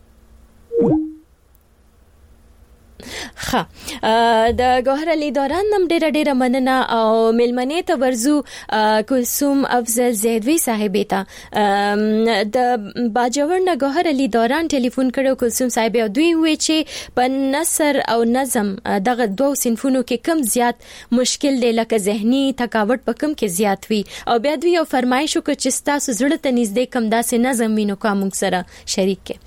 خا د ګوهرعلي دوران نم ډېر ډېر مننه او ملمنې ته ورزو کلثوم افضل زیدوی صاحب ته د باجوړ نه ګوهرعلي دوران ټلیفون کړو کلثوم صاحب او دوی وی چې په نثر او نظم دغه دوه صنفونو کې کم زیات مشکل دی، لکه ذهني تکاوت په کم کې زیات وي. او بیا دوی یو فرمایش وکړ چې تاسو زړه ته نږدې کم داسې نظم وینو کوم سره شریک کې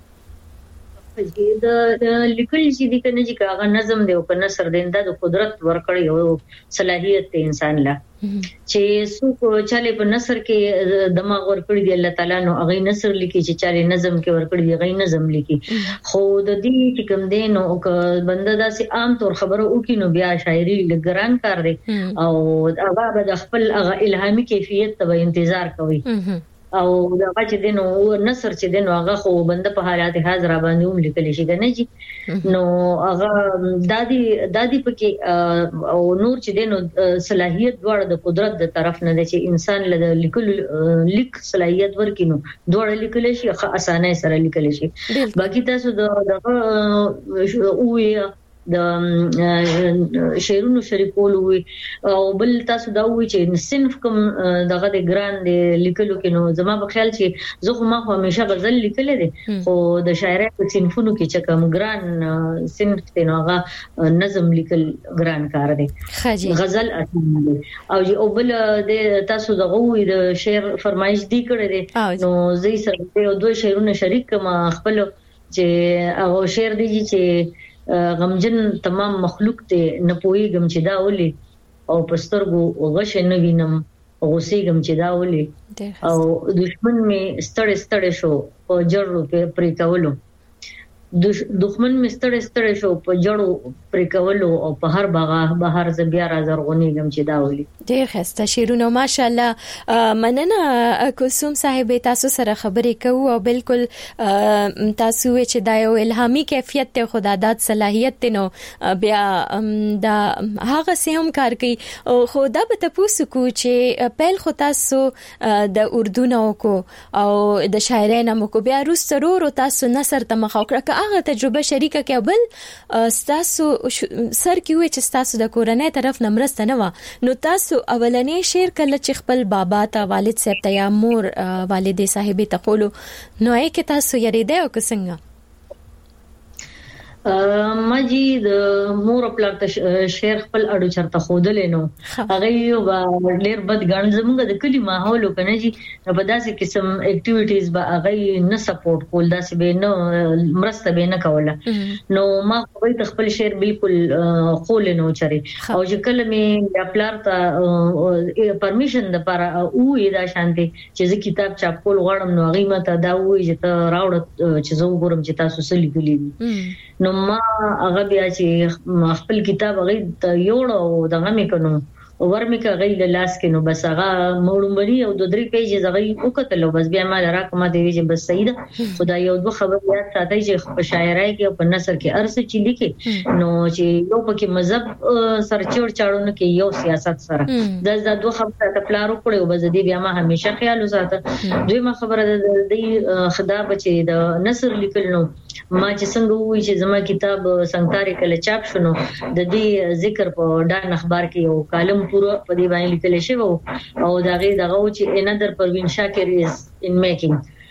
د لیکل چې د کنه چې کاغه نظم دی او کنه سر دیندا د قدرت ورکړی او صلاحیت ته انسان لا چې څوک چاله په نثر کې دماغ ورکړی دی الله تعالی نو هغه نثر لیکي چې چاله نظم کې ورکړی دی هغه نظم لیکي. خو د دې چې کوم دین او بنده داسې عام طور خبره وکړي نو بیا شاعري لګران کار دی او هغه به خپل هغه الهامي کیفیت ته انتظار کوي. او دا چې دینو نثر چې دینو هغه خو بنده په حالات حاضر باندې هم لیکل شي کنه جی، نو هغه دادی دادی پکې او نور چې دینو صلاحیت دوړ د قدرت د طرف نه دی چې انسان له لیکل لیک صلاحیت ورکینو دوړ لیکل شي ښه اسانه سره لیکل شي. باقي تاسو دغه او د شعرونو شریکول وي او بل تاسو دا وی چې صنف کوم دغه د ګران د لیکلو کې نو زما په خیال چې زه خو ما خو همیشه غزل لیکل دي خو د شاعرۍ په صنفونو کې چې کوم ګران صنف ته نو هغه نظم لیکل ګران کار دی، غزل اسانه دی. او بل د تاسو دغه وی د شعر فرمایش دی کړی دی نو زه سره یو دوه شعرونه شریک کما خپل چې هغه شعر دی چې غمجن تمام مخلوق ته نه پويګم چې دا ولي او پسترګو غش نه وینم غوسه غم چې دا ولي او دشمن می ستړ ستړ شو او جړو په پرې کولو دښمن می ستړ ستړ شو په جړو پرې کولو او په هر باغ بهر ز بیا را زرغونی غم چې دا ولي. ډېر ښه شعرونه ماشاءالله. مننه کلثوم صاحب تاسو سره خبرې کوو او بالکل تاسو چې دا یو الهامي کیفیت ته خدادات صلاحیت ته نو بیا دا هغه سهم کار کوي. خو دا به تاسو کو چې پیل خو تاسو د اردو نو کو او د شاعرۍ نو کو بیا روس ضرور تاسو نثر ته مخ وکړه هغه تجربه شریکه کې بل تاسو سر کې وي چې تاسو د کورنۍ طرف نمرسته نه و نو تاسو اولنې شعر کله چې خپل بابا ته والد صاحب ته یا مور والدې صاحبې ته قولو نو یې کې تاسو یریده او څنګه ما جی د مور خپل شعر خپل اډو چرته خودلې نو هغه یو ډېر بد ګڼ زموږ د کلی ماحول کنه جی په داسې قسم اکټیویټیز به هغه نه سپورټ کول داسې به نه مرسته به نه کوله نو ما خو د خپل شعر بالکل خول نه چري او چې کله مې خپل ته پرمیشن د پر او دا شانتي چې کتاب چاپ کول غواړم نو هغه مته دا وایي چې ته راوړ چې زه وګورم چې تاسو څه لیکلي نو ما هغه بیا چې خپل کتاب هغه ته یوړو دغه مې کنو ورمې کا غي له لاس کې نو بس هغه موړمبري او د درې پیجز هغه وکړلو بس بیا ما راکمه دی چې بس صحیح ده خدای یو دوه خبر یاد ساتي چې په شاعرۍ کې په نثر کې ارسه چې لیکي نو چې یو پکې مذهب سرچور چاړو کې یو سیاست سره د د دوه خبره ته پلارو کړو بس دی بیا ما همیشه خیال وساته دوی ما خبره د خدا بچي د نثر لیکل نو ما چې څنګه وی چې زما کتاب څنګه کله چاپ شونه د دې ذکر په ډان اخبار کې یو کالم پورا په دې باندې لیکل شوی او دا غي دغه چې انذر پروین شاکر از ان میکینګ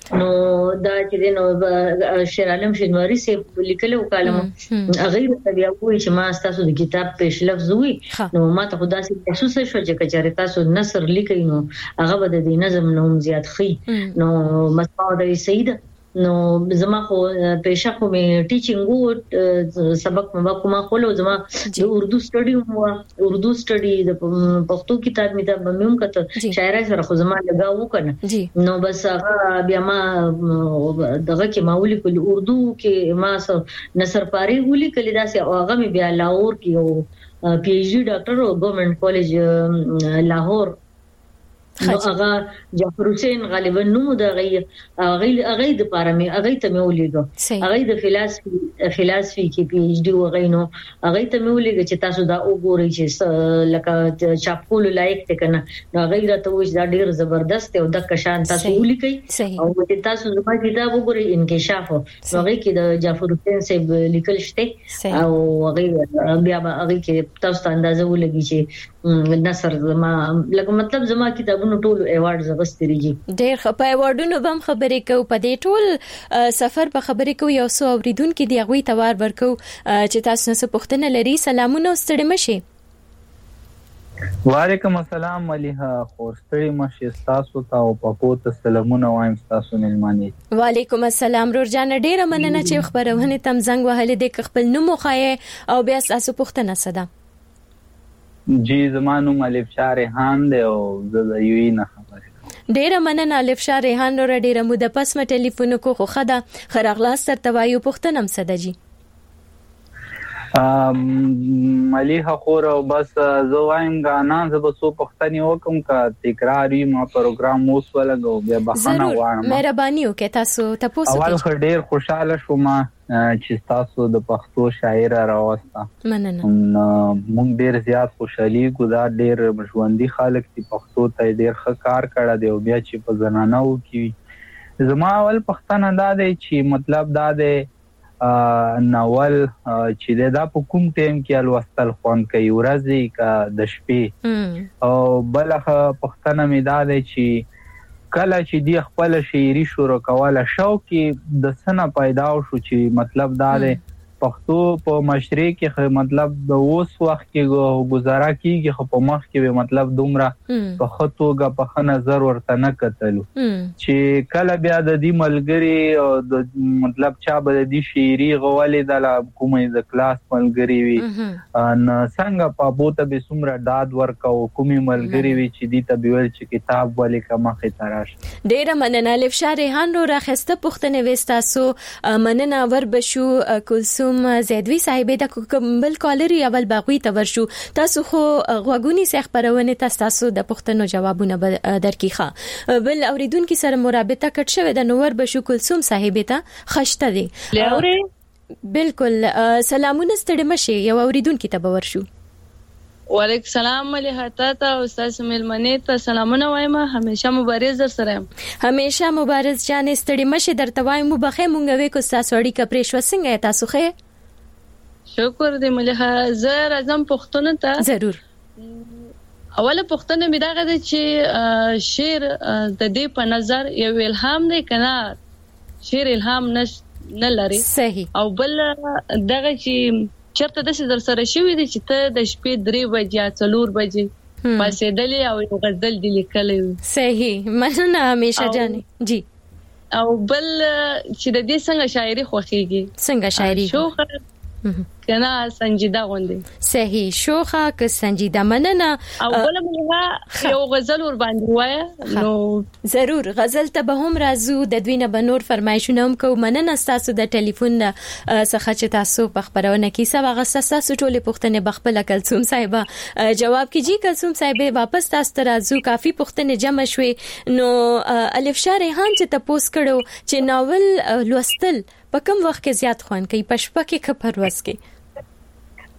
نو دا چې نو شیر عالم شینواری سي لیکلو کالم هغه ته بیا کوی چې ما تاسو د کتاب پیش لفظ وی نو ما ته خدا سي محسوس شو چې کچاره تاسو نثر لیکئ نو هغه به د نظم نوم زیات خي نو مسعود علي سید نو زما خو پېښه خو مې ټیچینګ وو سبق ما کومه خو زما د اردو سټډي مو اردو سټډي د پښتو کتاب مې ته مې هم کته شاعرای سره خو زما لګاو کنه نو بس هغه بیا ما دغه کې ماولي کول اردو کې ما نثر پاره ولي کلی داسې هغه مې بیا لاهور کې او پی ایچ ډی ډاکټر او ګورنمنت کالج لاهور نو هغه جعفر حسین غالبا نو د غي هغه هغه د پاره مې هغه ته مې ولېګو هغه د فلسفي فلسفي کې پی ایچ ډی وغینو هغه ته مې ولېګو چې تاسو دا وګورئ چې لکه چاپول لایق ته کنه نو هغه راته وښ دا ډیر زبردست او د کشان تاسو ولیکي او چې تاسو زما کتاب وګورئ انکشاف نو هغه کې د جعفر حسین صاحب لیکل شته او هغه بیا هغه کې تاسو ته اندازه ولګي چې نثر زما لکه مطلب زما کتابونو ټول ایوارډ زغستريږي ډېر خپای ایوارډونو بم خبرې کو په دې ټول سفر په خبرې کو یو څو اوریدونکو دی غوي توار ورکو چې تاسو نه پوښتنه لري سلامونه ستړي مشي وعلیکم السلام مليها خورستړي مشي تاسو ته او په پوت سلامونه وایم تاسو ملماني وعلیکم السلام رورجان ډېر مننه چې خبرونه تم زنګ وهلې د خپل نوم خوایې او بیا تاسو پوښتنه سده جی زمانو ملف شاه ریحان دی او د یو نه خبره ډیره مننه الف شاه ریحان نور ډیره مو د پس م ټلیفون کو خو خدا خراغلاس تر توایو پښتنم سدجی ام مليها خور او بس زوایم غانا زبسو پښتني وکم کا تکراری ما پروګرام اوس ولګو بیا بهانه وانه مهرباني وکړه تاسو تاسو اول خ ډیر خوشاله شوم چې تاسو د پښتو شاعر راوسته مننه مونږ ډیر زیات خوشالي ګزار ډیر ژوندۍ خلک چې پښتو ته ډیر ښه کار کړی دی او بیا چې په زنانو کې زما اول پښتنه دا دی چې مطلب دا دی ناول چې دا په کوم ټیم کې الوستل خوان کوي ورځي کا د شپې او بلخه پښتنه می دا دی چې کله چې دی خپل شاعري شروع کوله شوق د سنه پیدا شو چې مطلب دا دی پښتو په معاشره کې مطلب د اوس وخت کې گزاره کیږي خو په مخ کې مطلب دومره په خطوګه په نظر ورته نه کتلو چې کله بیا د دې ملګری او د مطلب چا به د دې شاعري غوالې د کومې د کلاس ملګری وي ان څنګه په بوته به سمره داد ورکاو کومې ملګری وي چې دې ته ویل چې کتاب ولې کمه تراش ډېر مننه الف شاه ریحان رو راخسته پښتنه وستاسو مننه ور بشو کلثوم زیدوی صاحب د کومبل کالری اول باغوي تورشو تاسو خو غوګونی سخ پرونه تاسو د پښتنو جوابونه درکېخه بل اوریدونکو سره مرابطه کټ شوې د نور بشو کلثوم صاحب ته خشته دي بالکل سلامونه ستړي مشي یو اوریدونکو ته باور شو وعلیکم السلام مليها تاته او استاد ملمنه ته سلامونه وایم همیشه مبارز در سره همیشه مبارز جان ستړي مشه درته وایم مبخه مونږ وې کو تاسو اړیکه پرېښو څنګه تاسو خې شکر دې مليها زه راځم پښتون ته ضرور اوله پښتنه مې دا غواړي چې شعر د دې په نظر یو الهام دی کنه شعر الهام نه لري صحیح او بل دغه چې چرته د سر سره شوې دي چې ته د شپې درې بجې څلور بجې پاسې دلې او یو غزل دی لیکلې صحیح مننه همیشه جانې جی او بل چې د دې څنګه شاعري خوخيږي څنګه شاعري شوخه کنه سنجیده غوندي صحیح شوخه که سنجیده مننه او بل موږ یو غزل ور باندې وای نو ضرور غزل ته به هم راځو د دوی نه بنور فرمایشونه هم کو مننه تاسو د ټلیفون څخه چې تاسو په خبرونه کې سبا غسه تاسو ټول پښتنه بخپل کلثوم صاحب جواب کیږي کلثوم صاحب واپس تاسو ته راځو کافي پښتنه جمع شوي نو الف شاه ریحان چې تاسو کړو چې ناول لوستل په کوم وخت کې زیات خوان کوي پښپا کې کپروس کې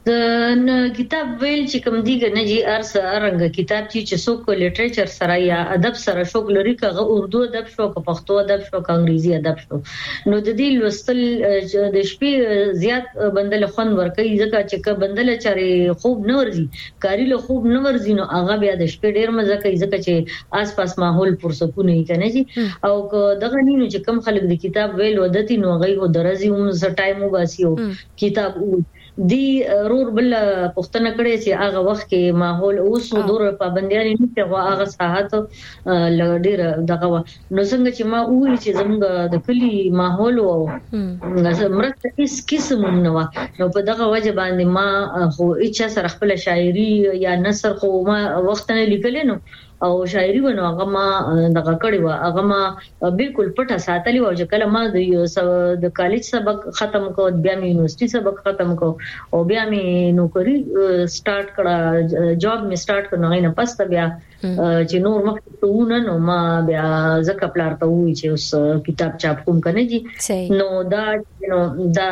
د کتاب ویل چې کوم دی نه جی ارس ارنګ کتاب چې څوک لټریچر سره یا ادب سره شوق لري کغه اردو ادب شو که پښتو ادب شو که انګریزي ادب شو نو د دې لوستل د شپې زیات بندل خون ورکي ځکه چې بندل چاري خوب نه ورزي کاری له خوب نه ورزي نو هغه بیا د شپې ډیر مزه کوي ځکه چې آس پاس ماحول پرسکون نه کنه جی او دغه نینو چې کم خلک د کتاب ویل ودتی نو غي هو درزي هم ز ټایم وباسيو کتاب دی رور بل پښتنه کړي چې هغه وخت کې ماحول اوس دور پابنديان نه کوي هغه ساحت لډیر دغه نو څنګه چې ما وایي چې زموږ د کلی ماحول او مرسته هیڅ قسم نه و نو په دغه وجه باندې ما خو اچا سره خپل شاعري یا نثر خو ما وخت نه لیکل نو او شاعري ونه هغه ما دغه کړی و هغه ما بالکل پټه ساتلی و چې کله ما د د کالج سبق ختم کو بیا مې یونیورسيټي سبق ختم کو او بیا مې نوکری سٹارټ کړه جاب مې سٹارټ کړه نه پس بیا چې نور مخته نو ما بیا زکه پلار ته وی چې اوس کتاب چاپ کوم کنه جی نو دا نو دا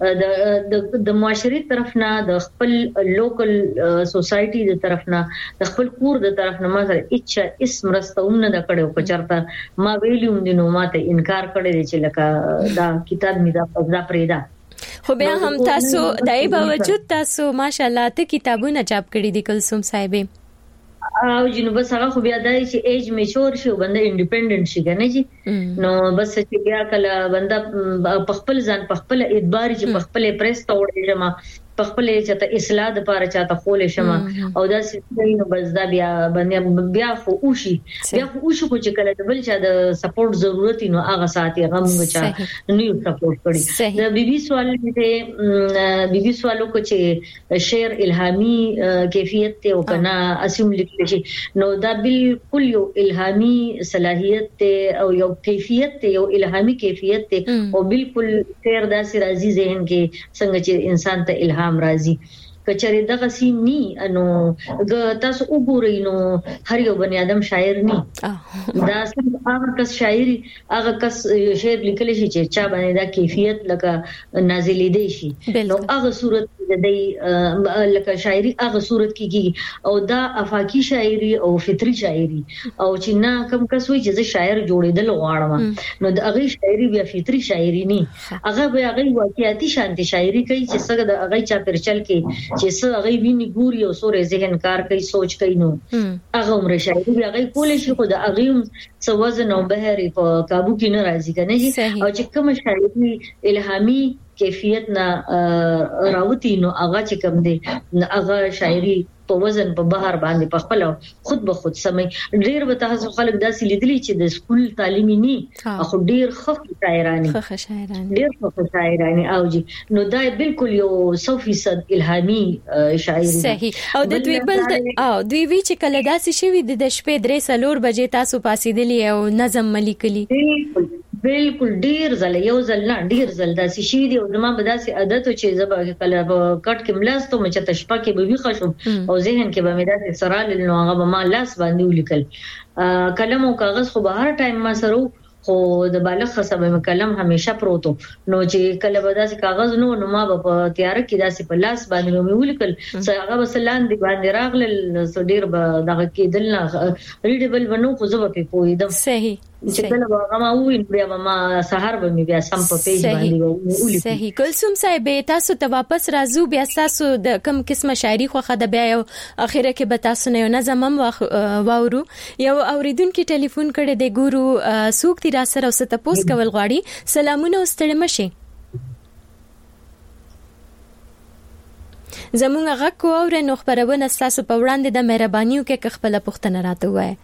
د د معاشري طرف نه د خپل لوکل سوسايټي د طرف نه د خپل کور د طرف نه ما سره اچھا اسم رستونه د کړو په چرته ما ویلیوم دینو ماته انکار کړی چې لکه دا کتاب می دا پزدا پریدا خو بیا هم تاسو دای باوجود تاسو ماشاءالله ته کتابونه چاپ کړی دي کلثوم صاحب او جنو بس هغه خو بیا دای چې ایج میچور شي بنده انډیپندنت شي کنه جی نو بس چې بیا کله بنده په خپل ځان په خپل اعتبار چې په خپل پریس ته وړي جما په خپل چاته اصلاح د پاره چاته خولې شمه او دا سې نو بس دا بیا باندې بیا خو اوشي بیا خو اوشي کو چې کله د بل چا د سپورټ ضرورت نو هغه ساتي غم چا نیو سپورټ کړي د بي بي سوال دې بي بي سوالو کو چې شعر الهامي کیفیت ته او کنا اسیم لیکل شي نو دا بالکل یو الهامي صلاحیت ته او یو کیفیت ته یو الهامي کیفیت ته او بالکل شعر داسې راځي ذهن کې څنګه چې انسان ته الهام راځي کچره دغه سین ني انو تاسو وګورئ نو هر یو بني ادم شاعر ني دا هغه کس شاعري هغه کس شعر لیکل شي چې چا باندې دا کیفیت لکه نازلې دي شي نو هغه صورت د دې لکه شاعري هغه صورت کیږي او دا افاقي شاعري او فطري شاعري او چې نه کم کس وي چې شاعر جوړېدل غواړم نو د هغه شاعري بیا فطري شاعري ني هغه به هغه واقعيتي شانتي شاعري کوي چې څنګه د هغه چا پرچل کې چې څه هغه ویني ګوري او سورې ذهن کار کوي سوچ کوي نو هغه عمر شاعري هغه کولې شي خو د هغه څه وزن او بهري په काबू کې نه راځي کنه جی او چې کوم شاعري الهامي کیفیت نه راوتی نو هغه چې کوم دی هغه شاعري په وزن په بهر باندې په خپل خود به خود سمې ډیر به تاسو خلک داسې لیدلی چې د سکول تعلیمي نه خو ډیر خف شاعرانی خف شاعرانی ډیر خف شاعرانی او جی نو دا بالکل یو صد فیصد الهامي شاعري صحیح او د دوی بل او دوی وی چې کله داسې شوی د شپې درې سلور بجې تاسو پاسېدلی او نظم ملیکلی بالکل ډیر زل یو زل نه ډیر زل داسې شي دی او زما به داسې عادت چې زبا کله کټ کې ملاستو مې چې تشپا کې به وی خشم او ذهن کې به مې داسې سرال نو هغه ما لاس باندې ولیکل قلم او کاغذ خو به هر ټایم ما سره خو د بالغ خصبه مې قلم همیشه پروتو نو چې کله به داسې کاغذ نو نو ما به تیار کې داسې په لاس باندې مې ولیکل هغه بسلان دی باندې راغل ډیر به دغه کې دل نه ریډیبل ونو خو زه په پویدم صحیح چې کله به ما وین بیا ما سحر به مې بیا سم په پیج باندې ولیکل صحیح کلثوم صاحب تاسو ته واپس راځو بیا تاسو د کوم قسمه شاعري خو خدای بیا یو اخیره کې به تاسو نه نظم واورو یو اوریدونکو ټلیفون کړي د ګورو سوق را سره اوس ته پوس کول غواړي سلامونه واستړم شي زمونږ غږ کو اور نو خبرونه تاسو په وړاندې د مهربانيو کې خپل پوښتنه راته وای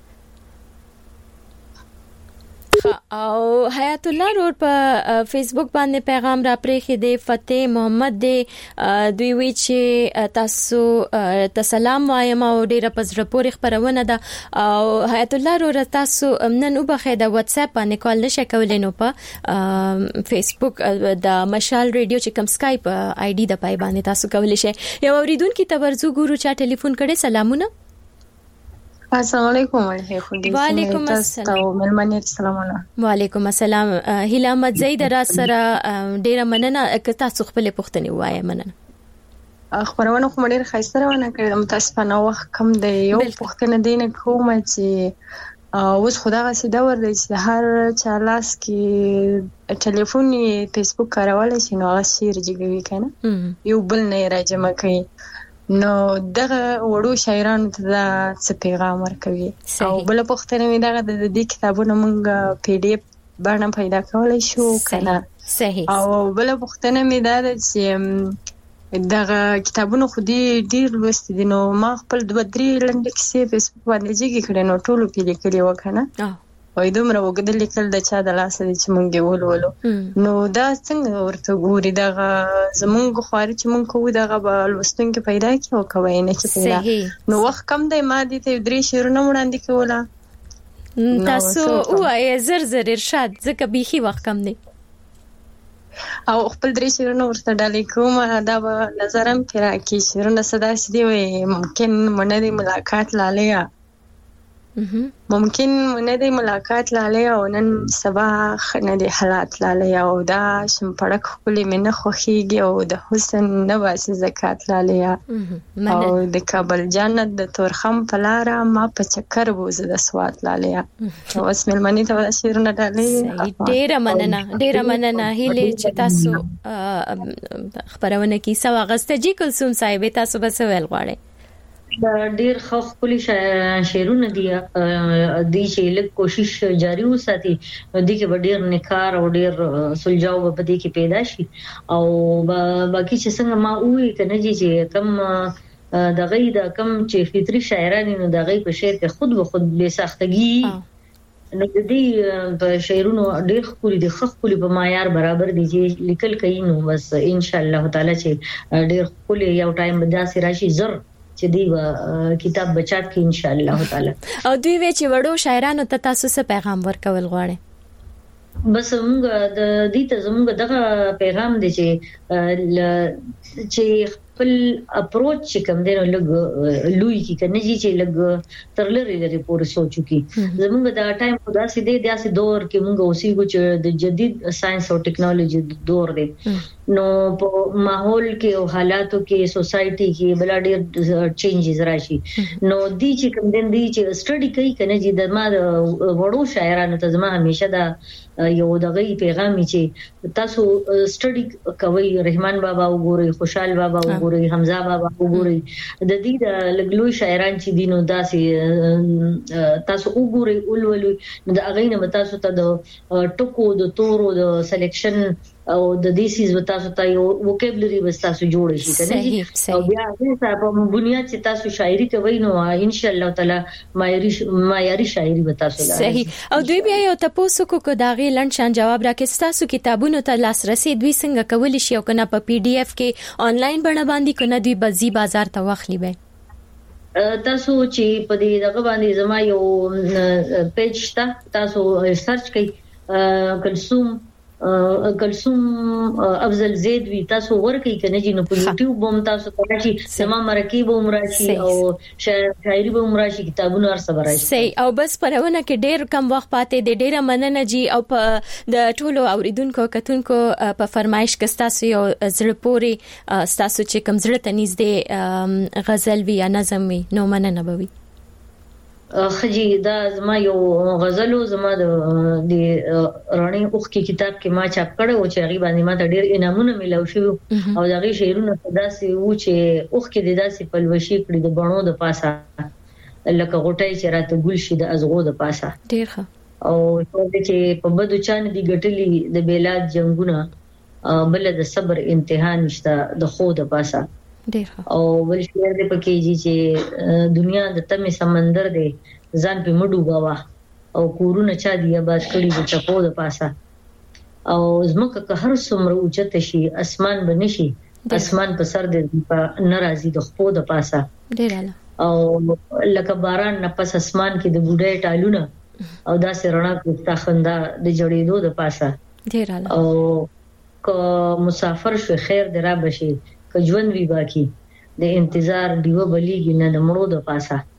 او حیات الله رور په فیسبوک باندې پیغام را پرېخې دی فتح محمد دی دوی وی چې تاسو تسلام وایم او ډیره پزړه پورې خبرونه ده او حیات الله رور تاسو نن وبخې د واتس اپ باندې کال نشه کولای نو په فیسبوک د مشال ریډیو چې کوم سکایپ آی ډي د پای باندې تاسو کولای شئ یو اوریدونکو ته ورزو ګورو چا ټلیفون کړي سلامونه السلام علیکم ورحمۃ وعلیکم السلام ملمنه سلامونه وعلیکم السلام هیله مت زید را سره ډیره مننه که تاسو خپل پوښتنه وایې مننه خبرونه خو ډېر خاصه روانه کړې متاسفانه وخت کم دی یو پوښتنه دینه کوم چې اوس خدای سیده ور دی چې هر چا لاس کې ټلیفون فیسبوک کارولای شي نو هغه شیر جګوي کنه یو بل نه راجمه کوي نو دغه وړو شاعرانو ته دا څه پیغام ورکوي او بل پوښتنه مې دغه د دې کتابونو مونږ پی ډی اف باندې پیدا کولای شو کنه صحیح او بل پوښتنه مې دا ده چې دغه کتابونو خو دې ډیر لوستي دي نو ما خپل دوه درې لنډه کیسې فیسبوک باندې جګې کړې نو ټولو کې لیکلي وکنه او دومره وګدل لیکل د چا د لاس دي چې مونږ ولولو نو دا څنګه ورته ګوري دغه زمونږ خواري چې مونږ کوو دغه به لوستونکو پیدا کی او کوي نه چې پیدا نو وخت کم دی ما دې ته درې شعرونه وړاندې کوله تاسو وایي زر زر ارشاد ځکه بيخي وخت کم دی او خپل درې شعرونه ورته ډالې کوم دا به نظرم کې راکې شعرونه صدا سدي وي ممکن مونږ د ملاقات لاله ممکن مونږ د ملاقات لاله او نن سبا نه د حالات لاله او دا شمپړک خپل منه خوخيږي او د حسن نه واسي زکات لاله او د کابل جنت د تورخم پلاره ما په چکر بوزه د سوات لاله او اسمل منی ته شعرونه ډالې ډیره مننه ډیره مننه هیله چې تاسو خبرونه کی سوا غستجی کلثوم صاحب تاسو به سوال غواړئ ډیر خپل شعرونه دي د چې لږ کوشش جاری وساتي د کې ډیر نکار او ډیر سلجاو په دې کې پیدا شي او باقي چې څنګه ما وې کنه چې کم د غي د کم چې فطري شاعرانو نو د غي په شعر کې خود به خود به سختګي نو د دې په شعرونو ډیر خپل دي خپل په معیار برابر دي چې لیکل کوي نو بس ان شاء الله تعالی چې ډیر خپل یو ټایم به داسې راشي زر چې دی کتاب بچات کې ان شاء الله تعالی او دوی وی چې وړو شاعرانو ته تاسو څه پیغام ورکول غواړئ بس موږ د دې ته زموږ دغه پیغام دی چې چې خپل اپروچ چې کوم دی نو لګ لوی کی کنه چې لګ تر لري لري پورې سوچو کی زموږ د ټایم په داسې دی داسې دور کې موږ اوسې کو چې د جدید ساينس او ټیکنالوژي دور دی نو په ماحول کې او حالاتو کې سوسايټي کې بل ډېر چینجز راشي نو دی چې کوم دین دی چې سټډي کوي کنه چې د ما وړو شاعرانو ته زما همیشه دا یو دغه پیغام چې تاسو سټډي کوي رحمان بابا وګورئ خوشحال بابا وګورئ حمزه بابا وګورئ د دې د لګلوي شاعران چې دینو داسې تاسو وګورئ اولولوي نو د اغه نه تاسو ته د ټکو د تورو د سلیکشن او د دې سیس تاسو ته یو وکیبلری تاسو جوړ شي کنه او بیا هغه په بنیاد چې تاسو شاعري کوي نو ان شاء الله تعالی معیاري معیاري شاعري تاسو لاره صحیح او دوی بیا یو تاسو کو کو داغي لند شان جواب راکې تاسو کتابونو ته لاسرسي دوی څنګه کولی شي او کنه په پی ډی اف کې آنلاین بڼه باندې کنه دوی بزی بازار ته واخلي به تاسو چې په دې دغه باندې زما یو پیج شته تاسو سرچ کړئ کلثوم کلثوم افضل زید وی تاسو ورکی کنه جی نو په یوټیوب بوم تاسو ته راشي سما مرکب بوم راشي او شاعری بوم راشي کتابونه ارسه راشي صحیح او بس پرونه کې ډیر کم وخت پاتې د ډیره مننه جی او په د ټولو اوریدونکو کتونکو په فرمایش کې تاسو یو زړه پوري تاسو چې کم زړه تنیز دی غزل وی یا نظم وی نو مننه بوي خجی دا زما یو غزلو زما د رانی اوخ کی کتاب کې ما چاپ کړو چې هغه باندې ما ته ډیر انعامونه ملو شو او دغه شعرونه داسې و چې اوخ کې داسې پلوشي کړی د بڼو د پاسه لکه غټای چې راته ګل شي د ازغو د پاسه ډیر ښه او چې په بدو چان دي ګټلي د بیلاد جنگونه بل د صبر امتحان نشته د خو د پاسه او بل شعر دې پکې چې دنیا د تمه سمندر دی ځان په مډو باوا او کورونه چا دی آباد کړی د چپو د پاسه او زمکه که هر څومره اوچته شي اسمان بنشي اسمان په سر دې ناراضي د خپو د پاسه ډیراله او لکه باران نه پس اسمان کې د بوډۍ ټالونه او داسې رڼا کې تا خندا د جوړېدو د پاسه ډیراله او که مسافر شو خیر درا بشي که ژوند وی باقی د انتظار دیو بلیږي نه د مړو د پاسه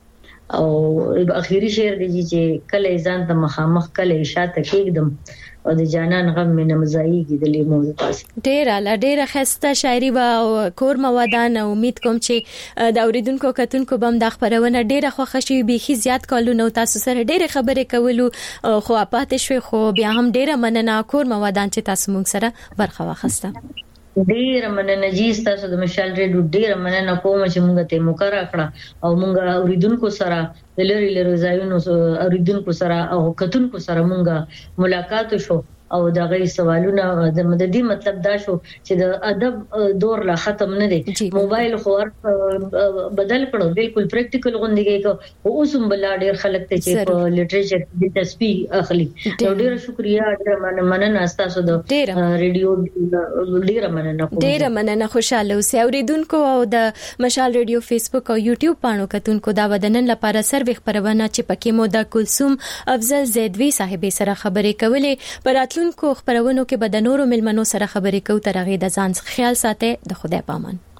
او اخیری شعر دی چې کله ځان ته مخامخ کله شاته کېږم او د جانان غم مې نمزایږي د لیمو پاس. ډیره لا ډیره خسته شاعري او کور موادان امید کوم چې د اوریدونکو کتونکو بم د خبرونه ډیره خوښ شي بيخي زیات کالو نو تاسو سره ډیره خبرې کولو خو اپاتې شوي خو بیا هم ډیره مننه کور موادان چې تاسو موږ سره برخه واخسته. ډیره مننه جی تاسو د مشال ریډیو ډیره مننه کوم چې موږ ته مقرره کړه او موږ اوریدونکو سره د لری لری ځایونو اوریدونکو سره او کتونکو سره موږ ملاقات شو او دا غي سوالونه د مددي مطلب دا شو چې د ادب دور لا ختم نه دی. موبایل خو بدل کړو بالکل پریکټیکل غونډه کې او اوس هم بل ډیر خلک ته چې په لټریچر د تصفیه اخلي. ډیر شکریا ډیر مننه تاسو د ریډیو ډیر مننه کوم. ډیر مننه خوشاله اوسئ اوریدونکو او د مشال ریډیو فیسبوک او یوټیوب پاڼو کتونکو دا ودنن لپاره سروي خبرونه چې پکې مو د کلثوم افضل زیدوی صاحب سره خبرې کولې پر کو خبرونو کې به د نورو ملمنو سره خبرې کوو تر هغه د ځان خیال ساتي. د خدای پامان.